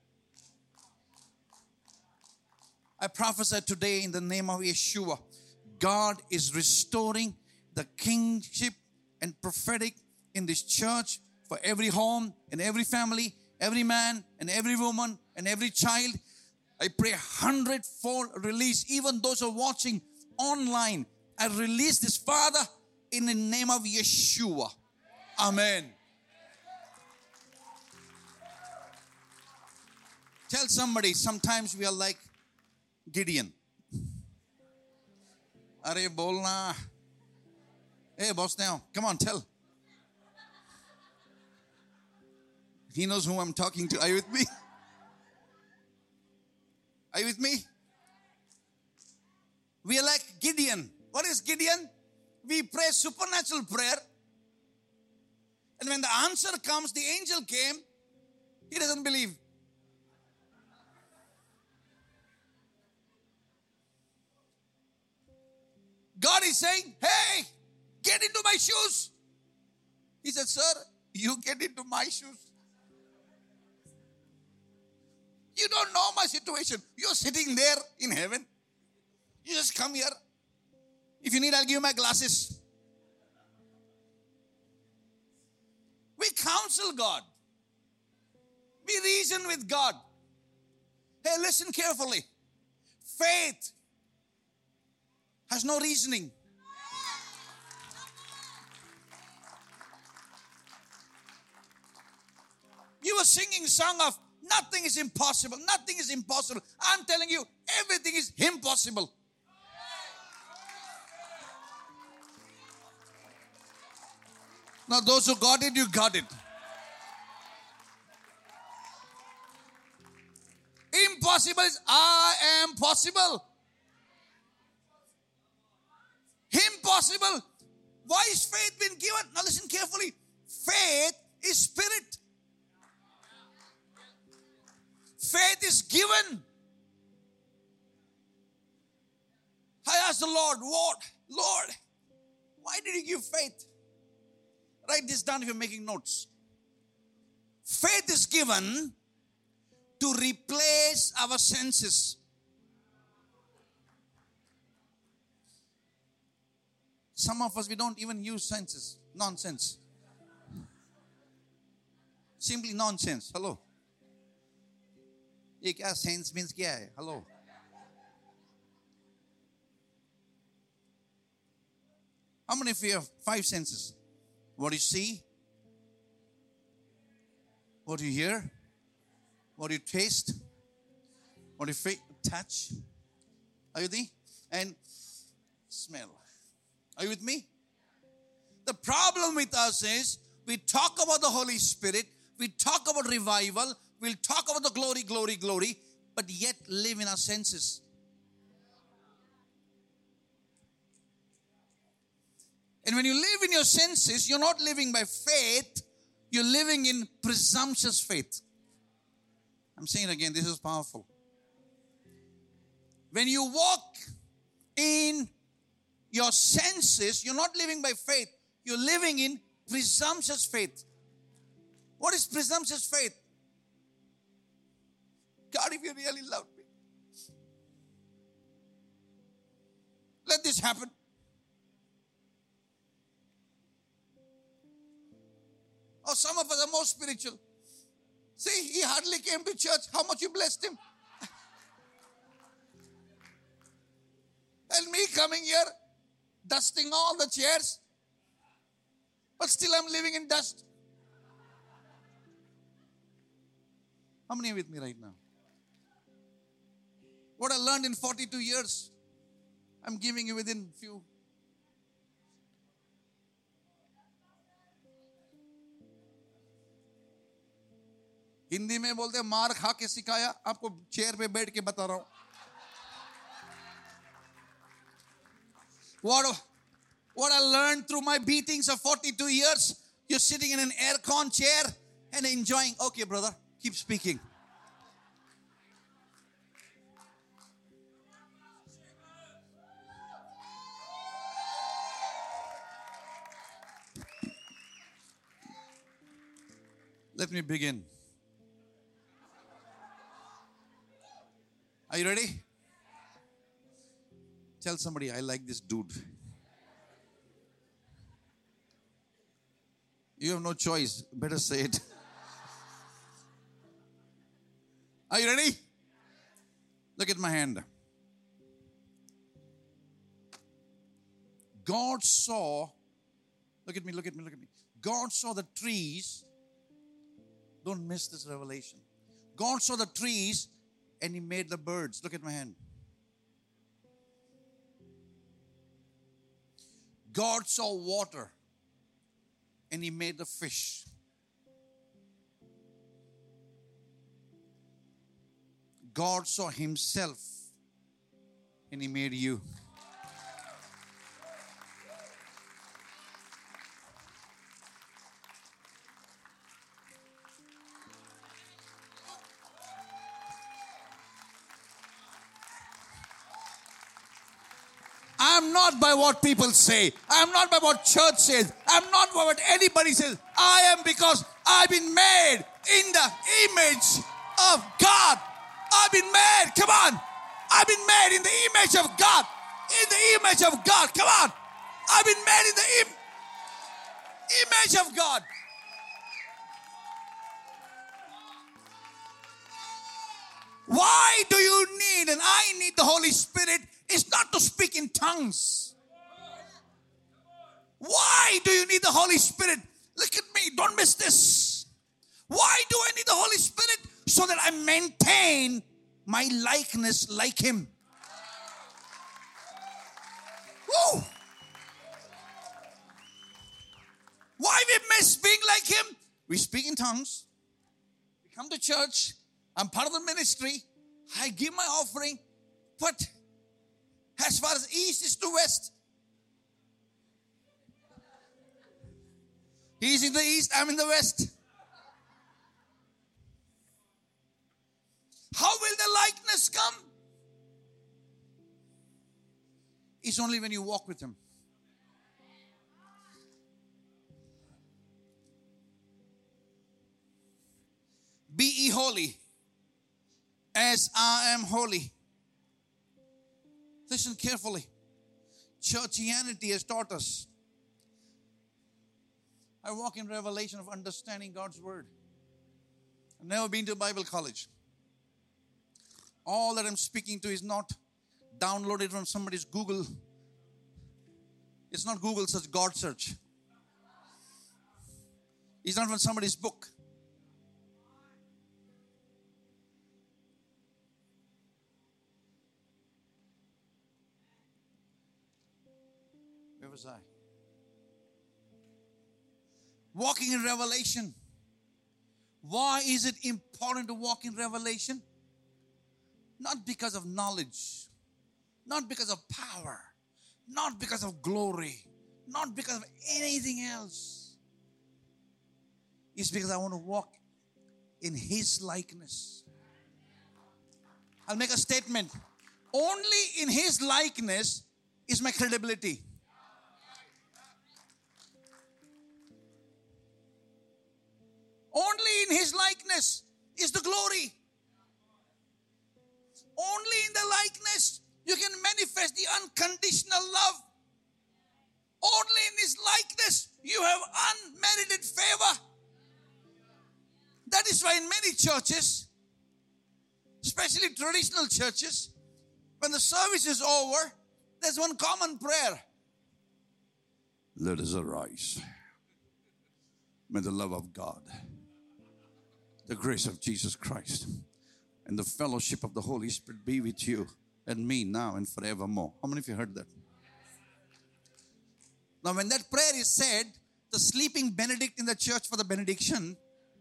B: I prophesy today in the name of Yeshua, God is restoring the kingship and prophetic in this church for every home and every family, every man and every woman and every child. I pray 100-fold release. Even those who are watching online, I release this, Father, in the name of Yeshua. Amen. Tell somebody, sometimes we are like Gideon. Are bolna. Hey, boss now. Come on, tell. He knows who I'm talking to. Are you with me? Are you with me? We are like Gideon. What is Gideon? We pray supernatural prayer. And when the answer comes, the angel came, he doesn't believe. God is saying, hey, get into my shoes. He said, sir, you get into my shoes. You don't know my situation. You're sitting there in heaven. You just come here. If you need, I'll give you my glasses. We counsel God. We reason with God. Hey, listen carefully. Faith has no reasoning. You were singing song of nothing is impossible. Nothing is impossible. I'm telling you, everything is impossible. Now those who got it, you got it. Impossible is I am possible. Impossible. Why is faith been given? Now listen carefully. Faith is spirit. Faith is given. I asked the Lord, Lord, why did you give faith? Write this down if you're making notes. Faith is given to replace our senses. Some of us, we don't even use senses. Nonsense. Simply nonsense. Hello. ये क्या sense means क्या है? Hello. How many of you have 5 senses? What you see, what you hear, what you taste, what you touch. Are you with me? And smell. Are you with me? The problem with us is we talk about the Holy Spirit, we talk about revival, we'll talk about the glory, glory, glory, but yet live in our senses. And when you live in your senses, you're not living by faith, you're living in presumptuous faith. I'm saying it again, this is powerful. When you walk in your senses, you're not living by faith, you're living in presumptuous faith. What is presumptuous faith? God, if you really love me, let this happen. Or some of us are more spiritual. See, he hardly came to church. How much you blessed him. And me coming here, dusting all the chairs. But still I'm living in dust. How many are with me right now? What I learned in 42 years, I'm giving you within few. Hindi में बोलते हैं मार खा के सिखाया, आपको chair पे बैठ के बता रहा हूं. What I learned through my beatings of 42 years, you're sitting in an air-con chair and enjoying. Okay, brother, keep speaking. Let me begin. Are you ready? Tell somebody, I like this dude. You have no choice. Better say it. Are you ready? Look at my hand. God saw, look at me. God saw the trees. Don't miss this revelation. God saw the trees and He made the birds. Look at my hand. God saw water and He made the fish. God saw Himself and He made you. I'm not by what people say. I'm not by what church says. I'm not by what anybody says. I am because I've been made in the image of God. I've been made. Come on. I've been made in the image of God. In the image of God. Come on. I've been made in the image of God. Why do you need and I need the Holy Spirit? It's not to speak in tongues. Why do you need the Holy Spirit? Look at me. Don't miss this. Why do I need the Holy Spirit? So that I maintain my likeness like Him. Woo! Why we miss being like Him? We speak in tongues. We come to church. I'm part of the ministry. I give my offering. But as far as east is to west, He's in the east, I'm in the west. How will the likeness come? It's only when you walk with Him. Be ye holy as I am holy. Listen carefully. Churchianity has taught us. I walk in revelation of understanding God's word. I've never been to a Bible college. All that I'm speaking to is not downloaded from somebody's Google. It's not Google search, God search. It's not from somebody's book. Where was I? Walking in revelation. Why is it important to walk in revelation? Not because of knowledge, not because of power, not because of glory, not because of anything else. It's because I want to walk in His likeness. I'll make a statement. Only in His likeness is my credibility. Only in His likeness is the glory. Only in the likeness you can manifest the unconditional love. Only in His likeness you have unmerited favor. That is why in many churches, especially traditional churches, when the service is over, there's one common prayer. Let us arise. May the love of God, the grace of Jesus Christ, And the fellowship of the Holy Spirit be with you and me now and forevermore. How many of you heard that? Now, when that prayer is said, the sleeping Benedict in the church for the benediction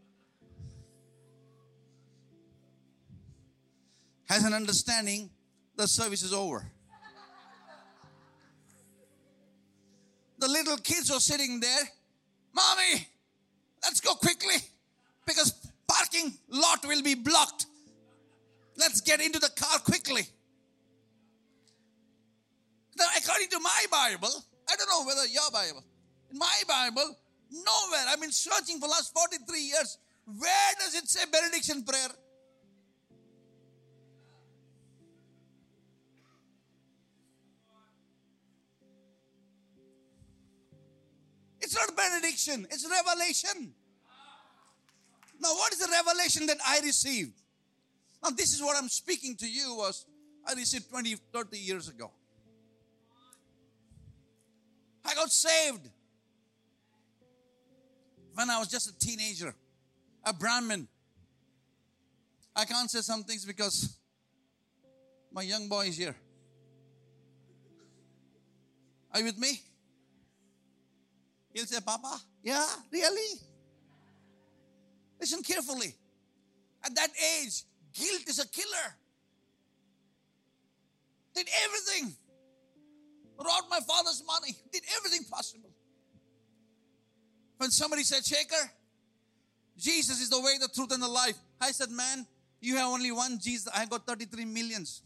B: has an understanding the service is over. The little kids are sitting there, Mommy, let's go quickly because parking lot will be blocked. Let's get into the car quickly. Now, according to my Bible, I don't know whether your Bible, in my Bible, nowhere, I've been searching for the last 43 years, where does it say benediction prayer? It's not benediction, it's revelation. Now, what is the revelation that I received? Now, this is what I'm speaking to you was I received 20, 30 years ago. I got saved when I was just a teenager, a Brahmin. I can't say some things because my young boy is here. Are you with me? He'll say, Papa, yeah, really? Listen carefully. At that age, guilt is a killer. Did everything. Robbed my father's money. Did everything possible. When somebody said, Shaker, Jesus is the way, the truth, and the life. I said, man, you have only one Jesus. I got 33 millions.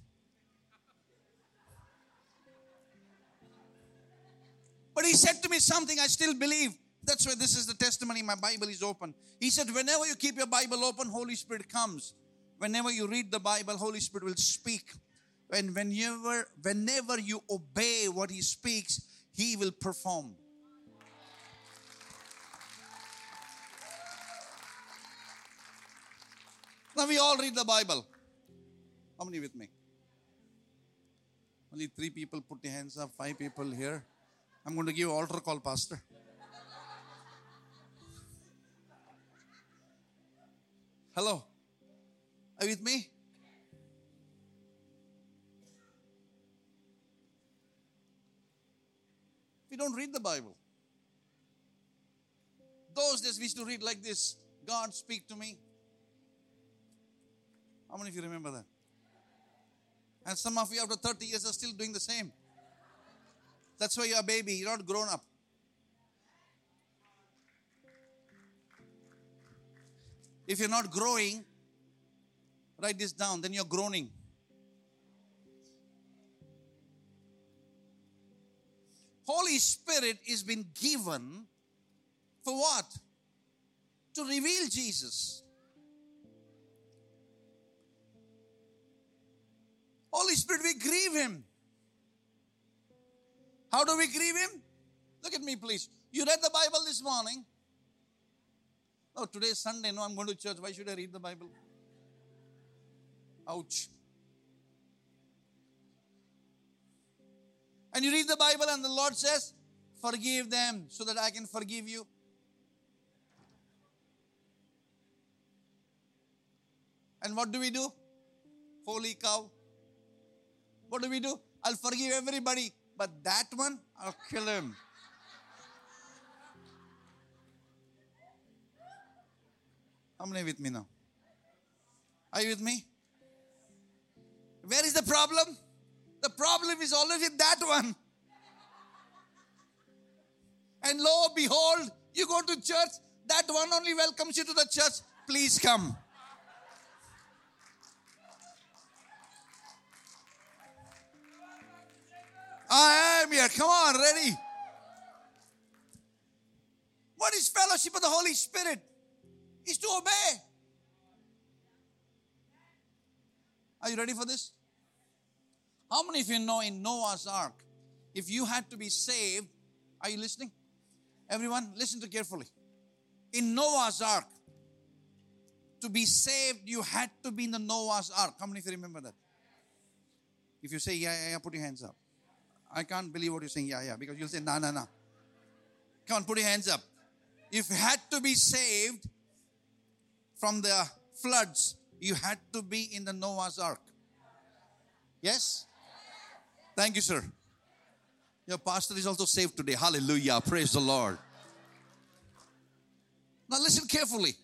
B: But he said to me something I still believe. That's why this is the testimony. My Bible is open. He said, whenever you keep your Bible open, Holy Spirit comes. Whenever you read the Bible, Holy Spirit will speak. And whenever you obey what He speaks, He will perform. Now we all read the Bible. How many with me? Only 3 people put their hands up, 5 people here. I'm going to give altar call, Pastor. Hello? Are you with me? We don't read the Bible. Those days we used to read like this. God speak to me. How many of you remember that? And some of you after 30 years are still doing the same. That's why you're a baby. You're not grown up. If you're not growing, write this down. Then you're groaning. Holy Spirit is been given for what? To reveal Jesus. Holy Spirit, we grieve Him. How do we grieve Him? Look at me, please. You read the Bible this morning. Oh, today is Sunday. No, I'm going to church. Why should I read the Bible? Ouch. And you read the Bible and the Lord says, forgive them so that I can forgive you. And what do? Holy cow. What do? I'll forgive everybody. But that one, I'll kill him. How many with me now? Are you with me? Where is the problem? The problem is always with that one. And lo, behold, you go to church, that one only welcomes you to the church. Please come. I am here. Come on, ready? What is fellowship of the Holy Spirit? Is to obey. Are you ready for this? How many of you know in Noah's Ark, if you had to be saved, are you listening? Everyone, listen to carefully. In Noah's Ark, to be saved, you had to be in the Noah's Ark. How many of you remember that? If you say, yeah, put your hands up. I can't believe what you're saying, yeah, because you'll say, no. Come on, put your hands up. If you had to be saved from the floods, you had to be in the Noah's Ark. Yes? Thank you, sir. Your pastor is also saved today. Hallelujah. Praise the Lord. Now listen carefully.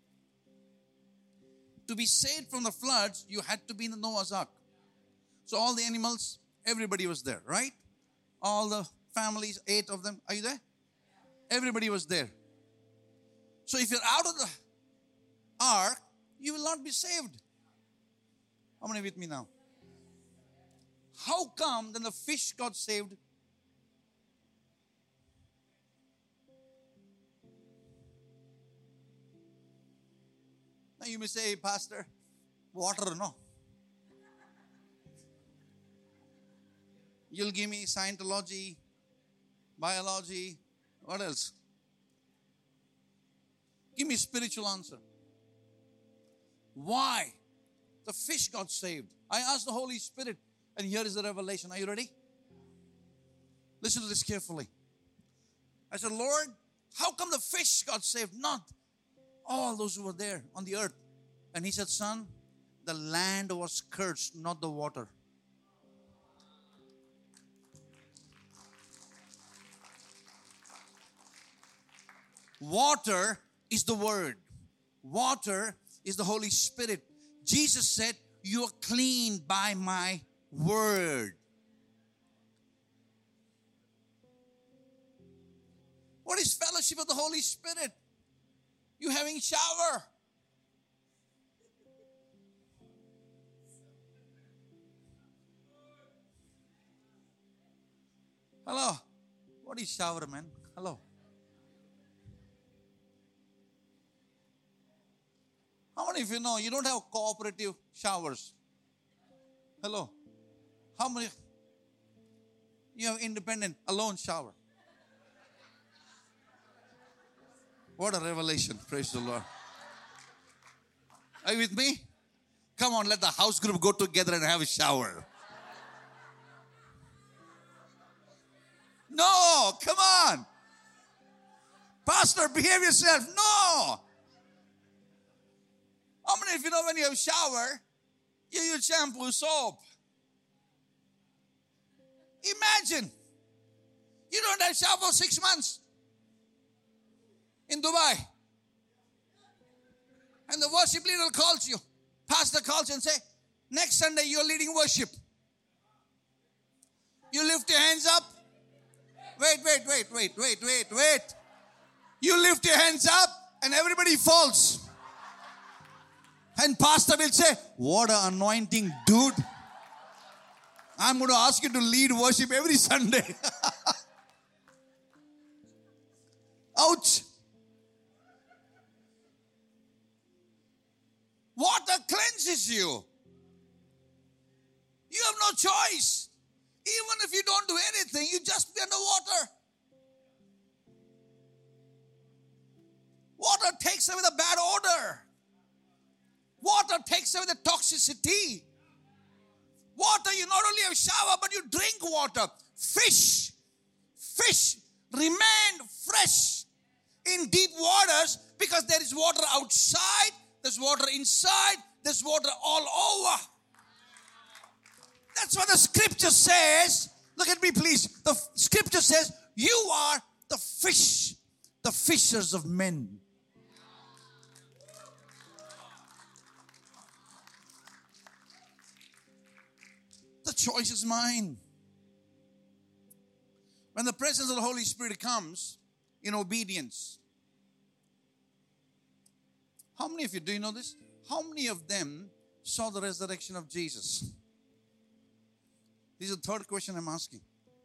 B: To be saved from the floods, you had to be in the Noah's Ark. So all the animals, everybody was there, right? All the families, 8 of them. Are you there? Everybody was there. So if you're out of the ark, you will not be saved. How many with me now? How come then the fish got saved? Now you may say, hey, Pastor, water, no. You'll give me Scientology, biology, what else? Give me a spiritual answer. Why the fish got saved? I asked the Holy Spirit, and here is the revelation. Are you ready? Listen to this carefully. I said, Lord, how come the fish got saved? Not all those who were there on the earth. And he said, son, the land was cursed, not the water. Water is the word. Water is the Holy Spirit. Jesus said, you are clean by my word. What is fellowship of the Holy Spirit? You having shower. Hello. What is shower, man? Hello. How many of you know you don't have cooperative showers? Hello. How many? You have independent, alone shower. What a revelation. Praise the Lord. Are you with me? Come on, let the house group go together and have a shower. No, come on. Pastor, behave yourself. No. How many of you know when you have a shower, you use shampoo, soap? Imagine, you don't have shower for 6 months in Dubai. And the worship leader calls you. Pastor calls you and say, next Sunday you're leading worship. You lift your hands up. Wait. You lift your hands up and everybody falls. And pastor will say, what an anointing, dude. I'm going to ask you to lead worship every Sunday. Ouch. Water cleanses you. You have no choice. Even if you don't do anything, you just be underwater. Water takes away the bad odor. Water takes away the toxicity. Water, you not only have shower, but you drink water. Fish remain fresh in deep waters because there is water outside, there's water inside, there's water all over. That's what the scripture says. Look at me, please. The scripture says, you are the fish, the fishers of men. The choice is mine. When the presence of the Holy Spirit comes in obedience, how many of you, do you know this? How many of them saw the resurrection of Jesus? This is the third question I'm asking.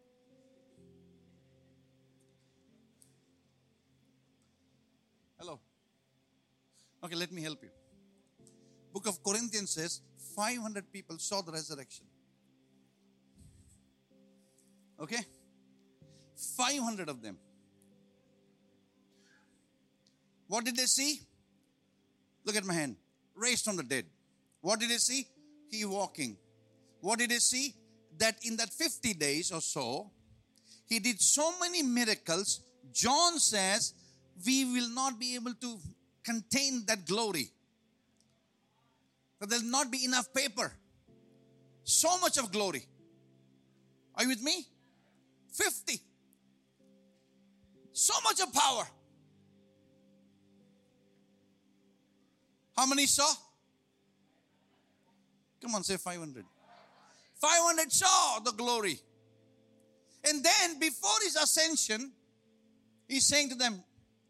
B: Hello. Okay, let me help you. Book of Corinthians says 500 people saw the resurrection. Okay? 500 of them. What did they see? Look at my hand. Raised from the dead. What did they see? He walking. What did they see? That in that 50 days or so, he did so many miracles. John says, we will not be able to contain that glory. that there will not be enough paper. So much of glory. Are you with me? 50. So much of power. How many saw? Come on, say 500. 500 saw the glory. And then before his ascension, he's saying to them,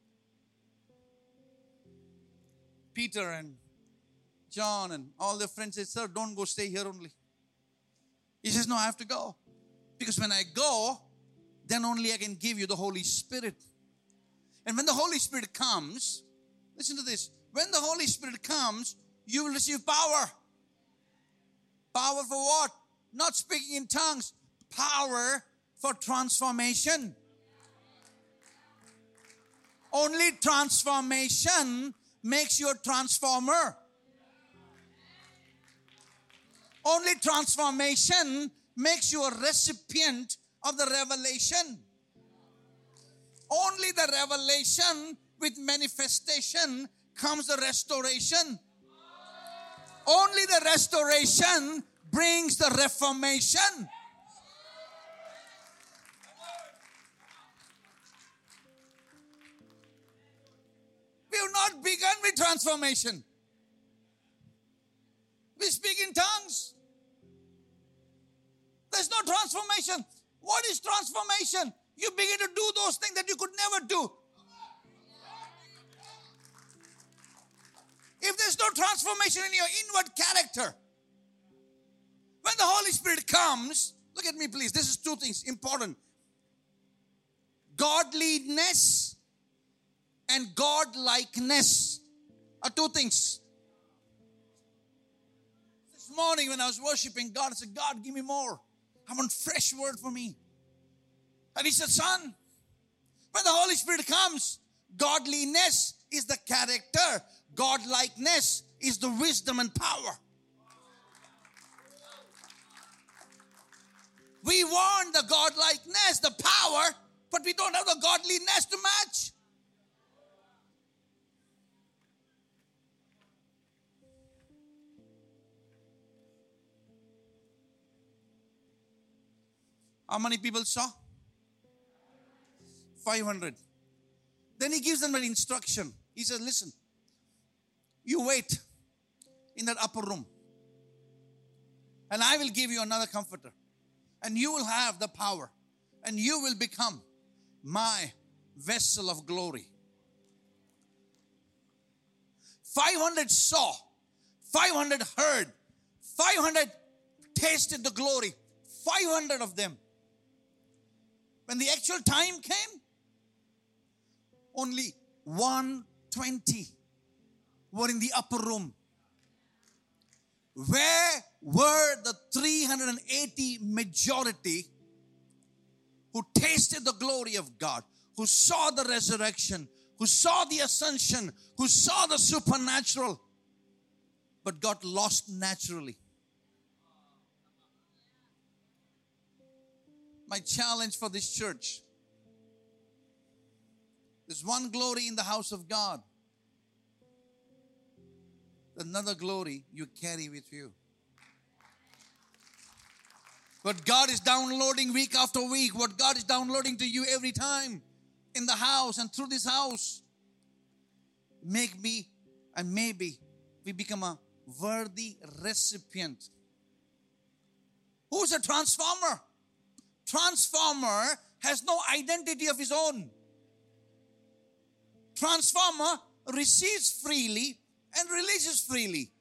B: Peter and John and all their friends say, sir, don't go, stay here only. He says, no, I have to go. Because when I go, then only I can give you the Holy Spirit. And when the Holy Spirit comes, listen to this. When the Holy Spirit comes, you will receive power. Power for what? Not speaking in tongues. Power for transformation. Only transformation makes you a transformer. Only transformation makes you a recipient of the revelation. Only the revelation with manifestation comes the restoration. Only the restoration brings the reformation. We have not begun with transformation. We speak in tongues. There's no transformation. What is transformation? You begin to do those things that you could never do. If there's no transformation in your inward character, when the Holy Spirit comes, look at me please, this is two things important. Godliness and godlikeness are two things. This morning when I was worshiping God, I said, God, give me more. I want fresh word for me. And he said, son, when the Holy Spirit comes, godliness is the character. Godlikeness is the wisdom and power. We want the godlikeness, the power, but we don't have the godliness to match. How many people saw? 500. Then he gives them an instruction. He says, listen, you wait in that upper room. And I will give you another comforter. And you will have the power. And you will become my vessel of glory. 500 saw. 500 heard. 500 tasted the glory. 500 of them. When the actual time came, only 120 were in the upper room. Where were the 380 majority who tasted the glory of God, who saw the resurrection, who saw the ascension, who saw the supernatural, but got lost naturally? My challenge for this church, there's one glory in the house of God. Another glory you carry with you. What God is downloading week after week, what God is downloading to you every time in the house and through this house, make me and maybe we become a worthy recipient. Who's a transformer? Transformer has no identity of his own. Transformer receives freely and releases freely.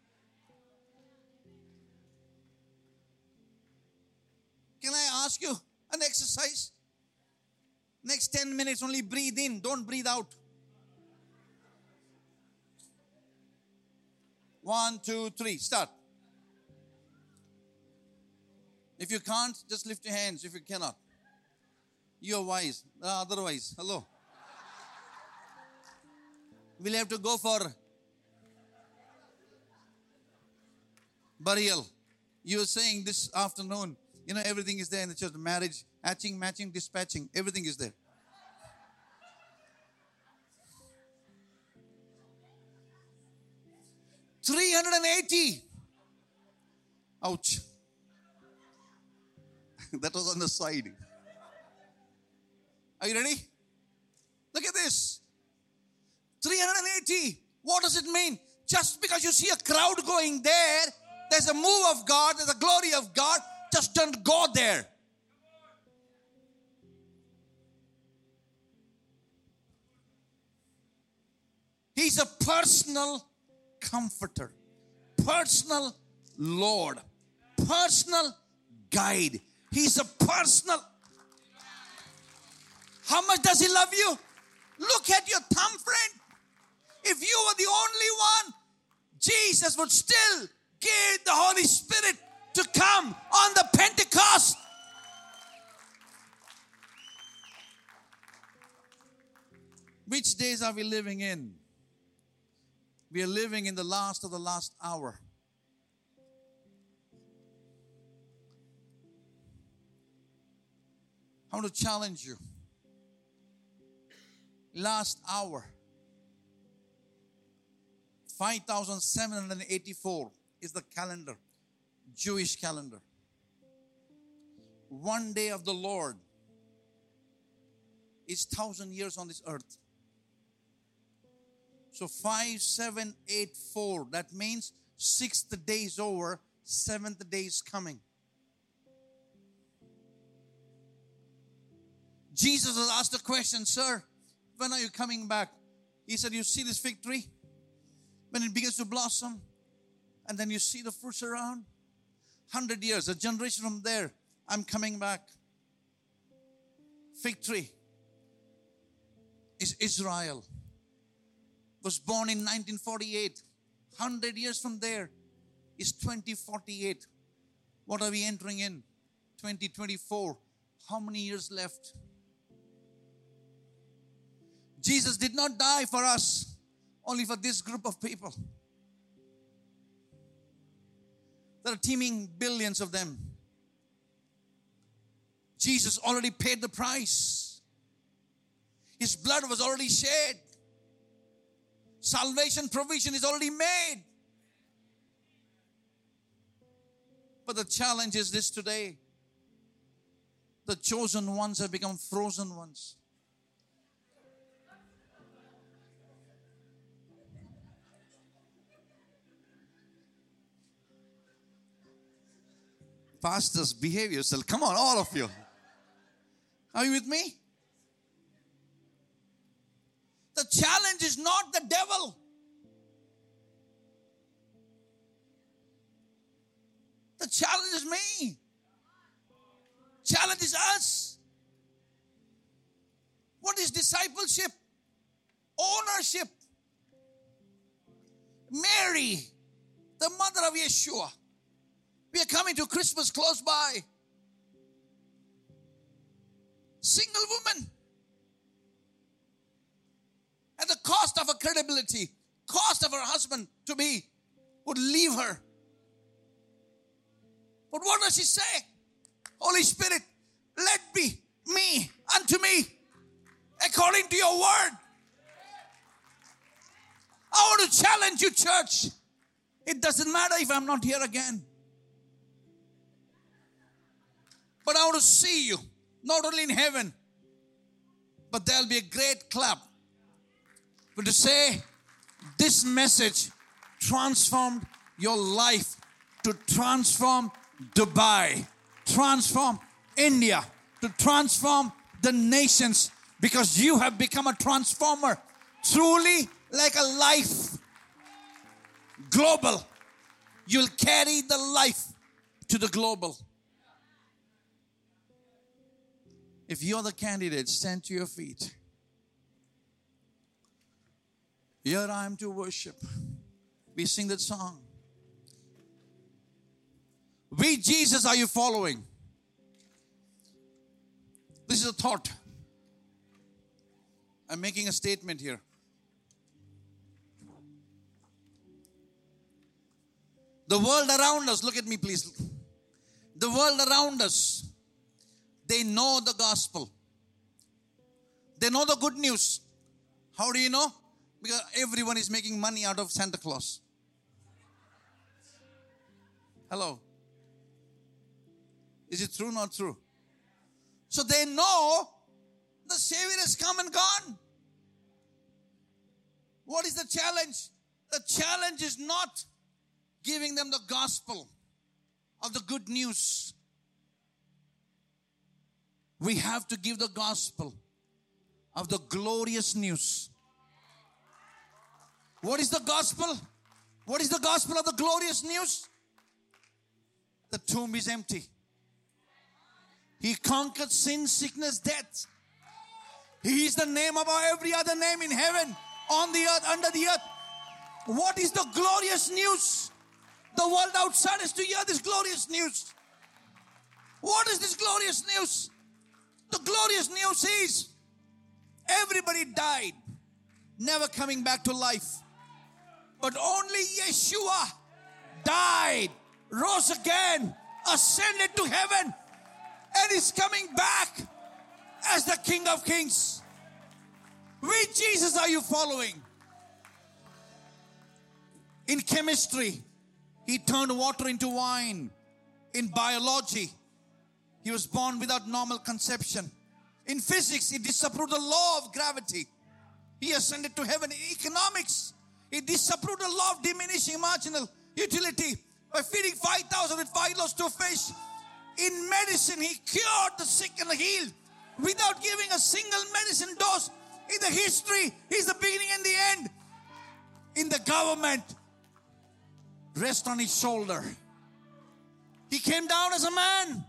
B: Can I ask you an exercise? Next 10 minutes only breathe in, don't breathe out. 1, 2, 3, start. If you can't, just lift your hands if you cannot. You're wise. Otherwise, hello. We'll have to go for burial. You were saying this afternoon, everything is there in the church. Marriage, hatching, matching, dispatching, everything is there. $380 Ouch. That was on the side. Are you ready? Look at this. 380. What does it mean? Just because you see a crowd going there, there's a move of God, there's a glory of God. Just don't go there. He's a personal comforter, personal Lord, personal guide. He's a personal. How much does He love you? Look at your thumb, friend. If you were the only one, Jesus would still give the Holy Spirit to come on the Pentecost. Which days are we living in? We are living in the last of the last hour. I want to challenge you. Last hour. 5,784 is the calendar, Jewish calendar. One day of the Lord is 1,000 years on this earth. So 5784, that means 6th day is over, 7th day is coming. Jesus was asked a question, sir, when are you coming back? He said, you see this fig tree? When it begins to blossom, and then you see the fruits around, 100 years, a generation from there, I'm coming back. Fig tree is Israel. Was born in 1948. 100 years from there is 2048. What are we entering in? 2024. How many years left? Jesus did not die for us, only for this group of people. There are teeming billions of them. Jesus already paid the price. His blood was already shed. Salvation provision is already made. But the challenge is this today. The chosen ones have become frozen ones. Pastors, behave yourself. Come on, all of you. Are you with me? The challenge is not the devil. The challenge is me. Challenge is us. What is discipleship? Ownership. Mary, the mother of Yeshua. We are coming to Christmas close by. Single woman. At the cost of her credibility, cost of her husband to be, would leave her. But what does she say? Holy Spirit, let be me unto me according to your word. I want to challenge you, church. It doesn't matter if I'm not here again. But I want to see you, not only in heaven, but there'll be a great clap. But to say, this message transformed your life, to transform Dubai, transform India, to transform the nations, because you have become a transformer, truly like a life, global. You'll carry the life to the global. If you're the candidate, stand to your feet. Here I am to worship. We sing that song. Which Jesus are you following? This is a thought. I'm making a statement here. The world around us, look at me please. The world around us, they know the gospel. They know the good news. How do you know? Because everyone is making money out of Santa Claus. Hello. Is it true or not true? So they know the Savior has come and gone. What is the challenge? The challenge is not giving them the gospel of the good news. We have to give the gospel of the glorious news. What is the gospel? What is the gospel of the glorious news? The tomb is empty. He conquered sin, sickness, death. He is the name above every other name in heaven, on the earth, under the earth. What is the glorious news? The world outside is to hear this glorious news. What is this glorious news? The glorious news is everybody died, never coming back to life. But only Yeshua died, rose again, ascended to heaven, and is coming back as the King of Kings. Which Jesus are you following? In chemistry, he turned water into wine. In biology, he was born without normal conception. In physics, he disapproved the law of gravity. He ascended to heaven. In economics, he disapproved the law of diminishing marginal utility by feeding 5,000 with 5 loaves to a fish. In medicine, he cured the sick and the healed without giving a single medicine dose. In the history, he's the beginning and the end. In the government, rest on his shoulder. He came down as a man.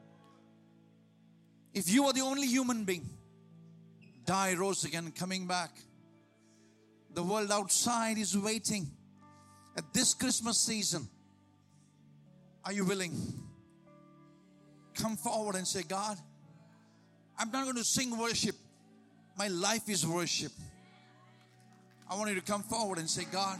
B: If you are the only human being, die, rose again, coming back. The world outside is waiting. At this Christmas season, are you willing? Come forward and say, God, I'm not going to sing worship. My life is worship. I want you to come forward and say, God,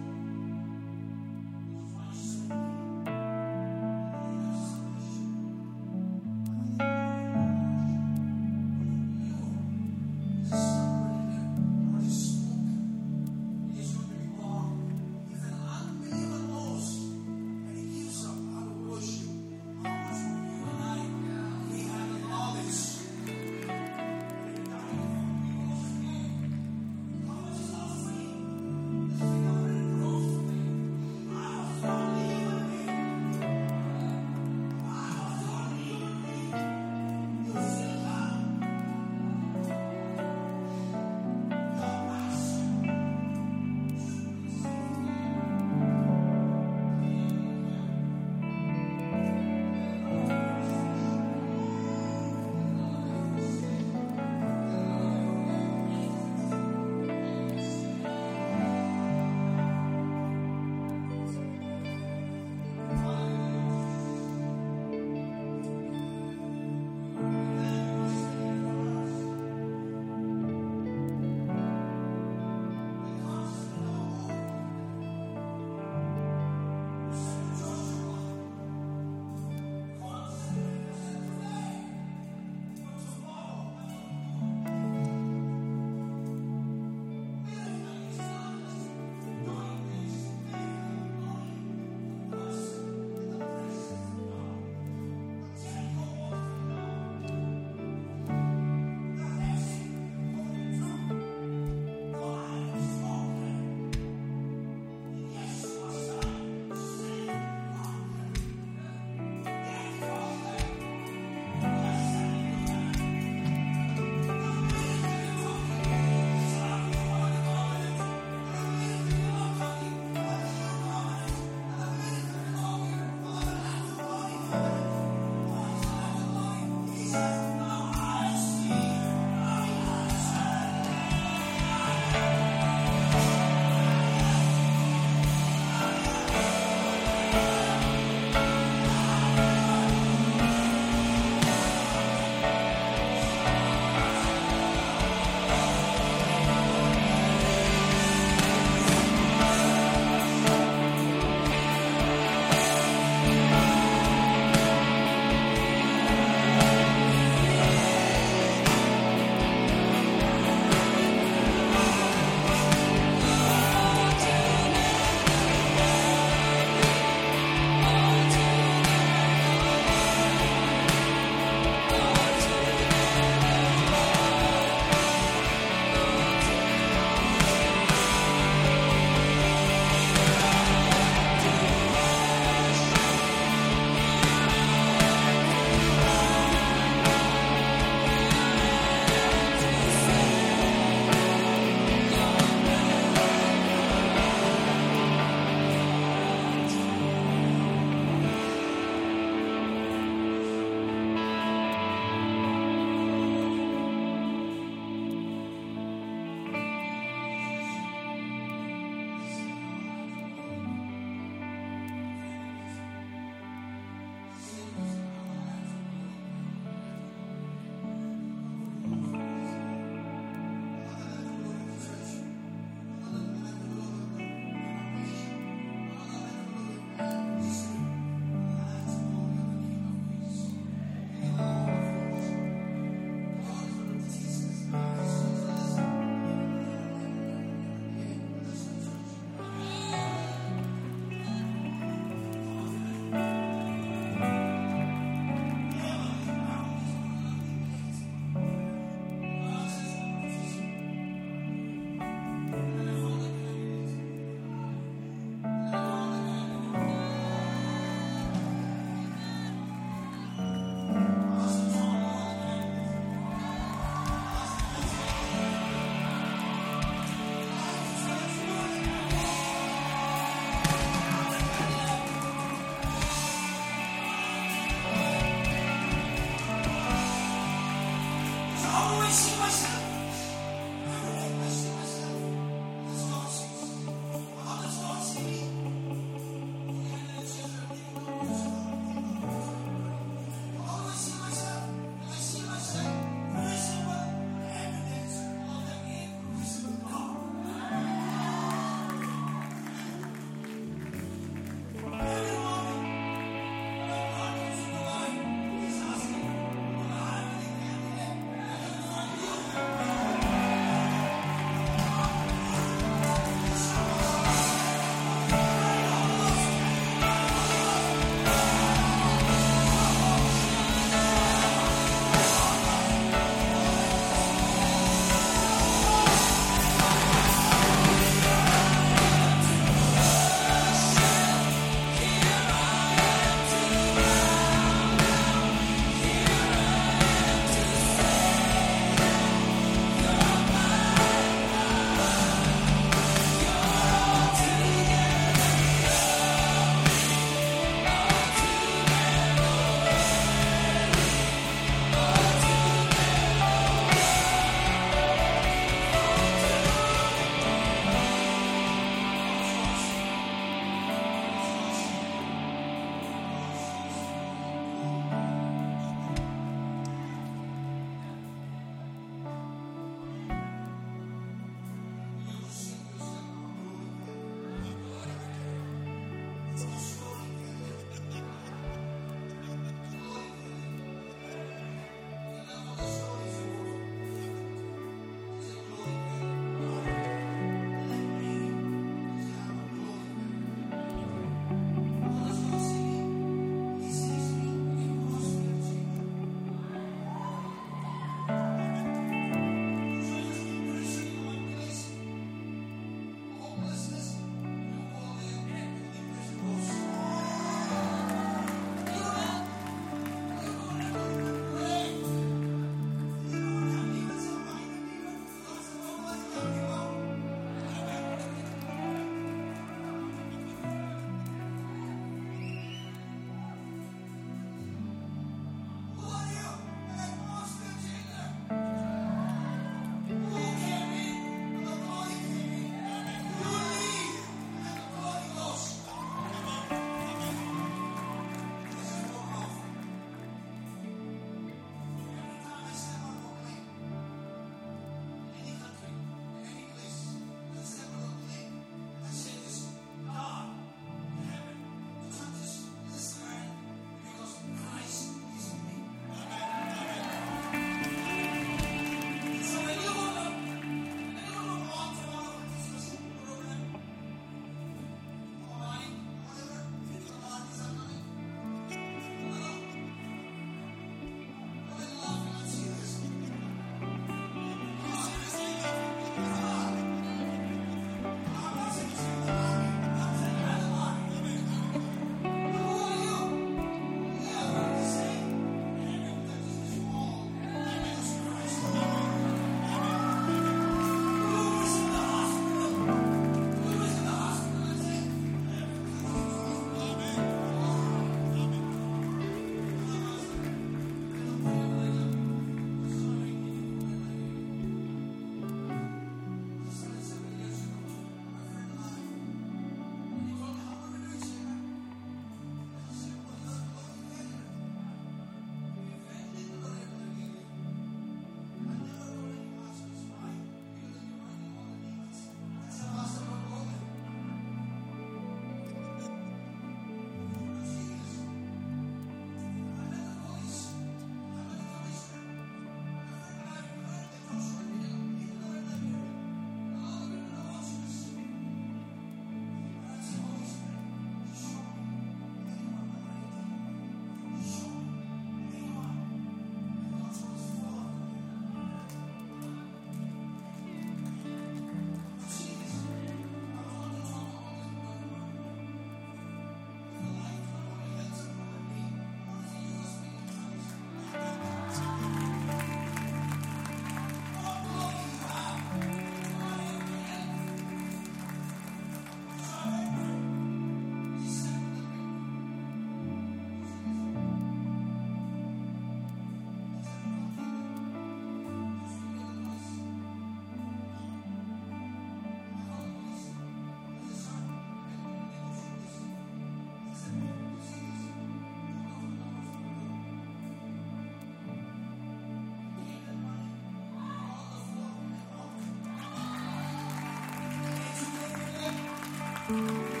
A: Amen.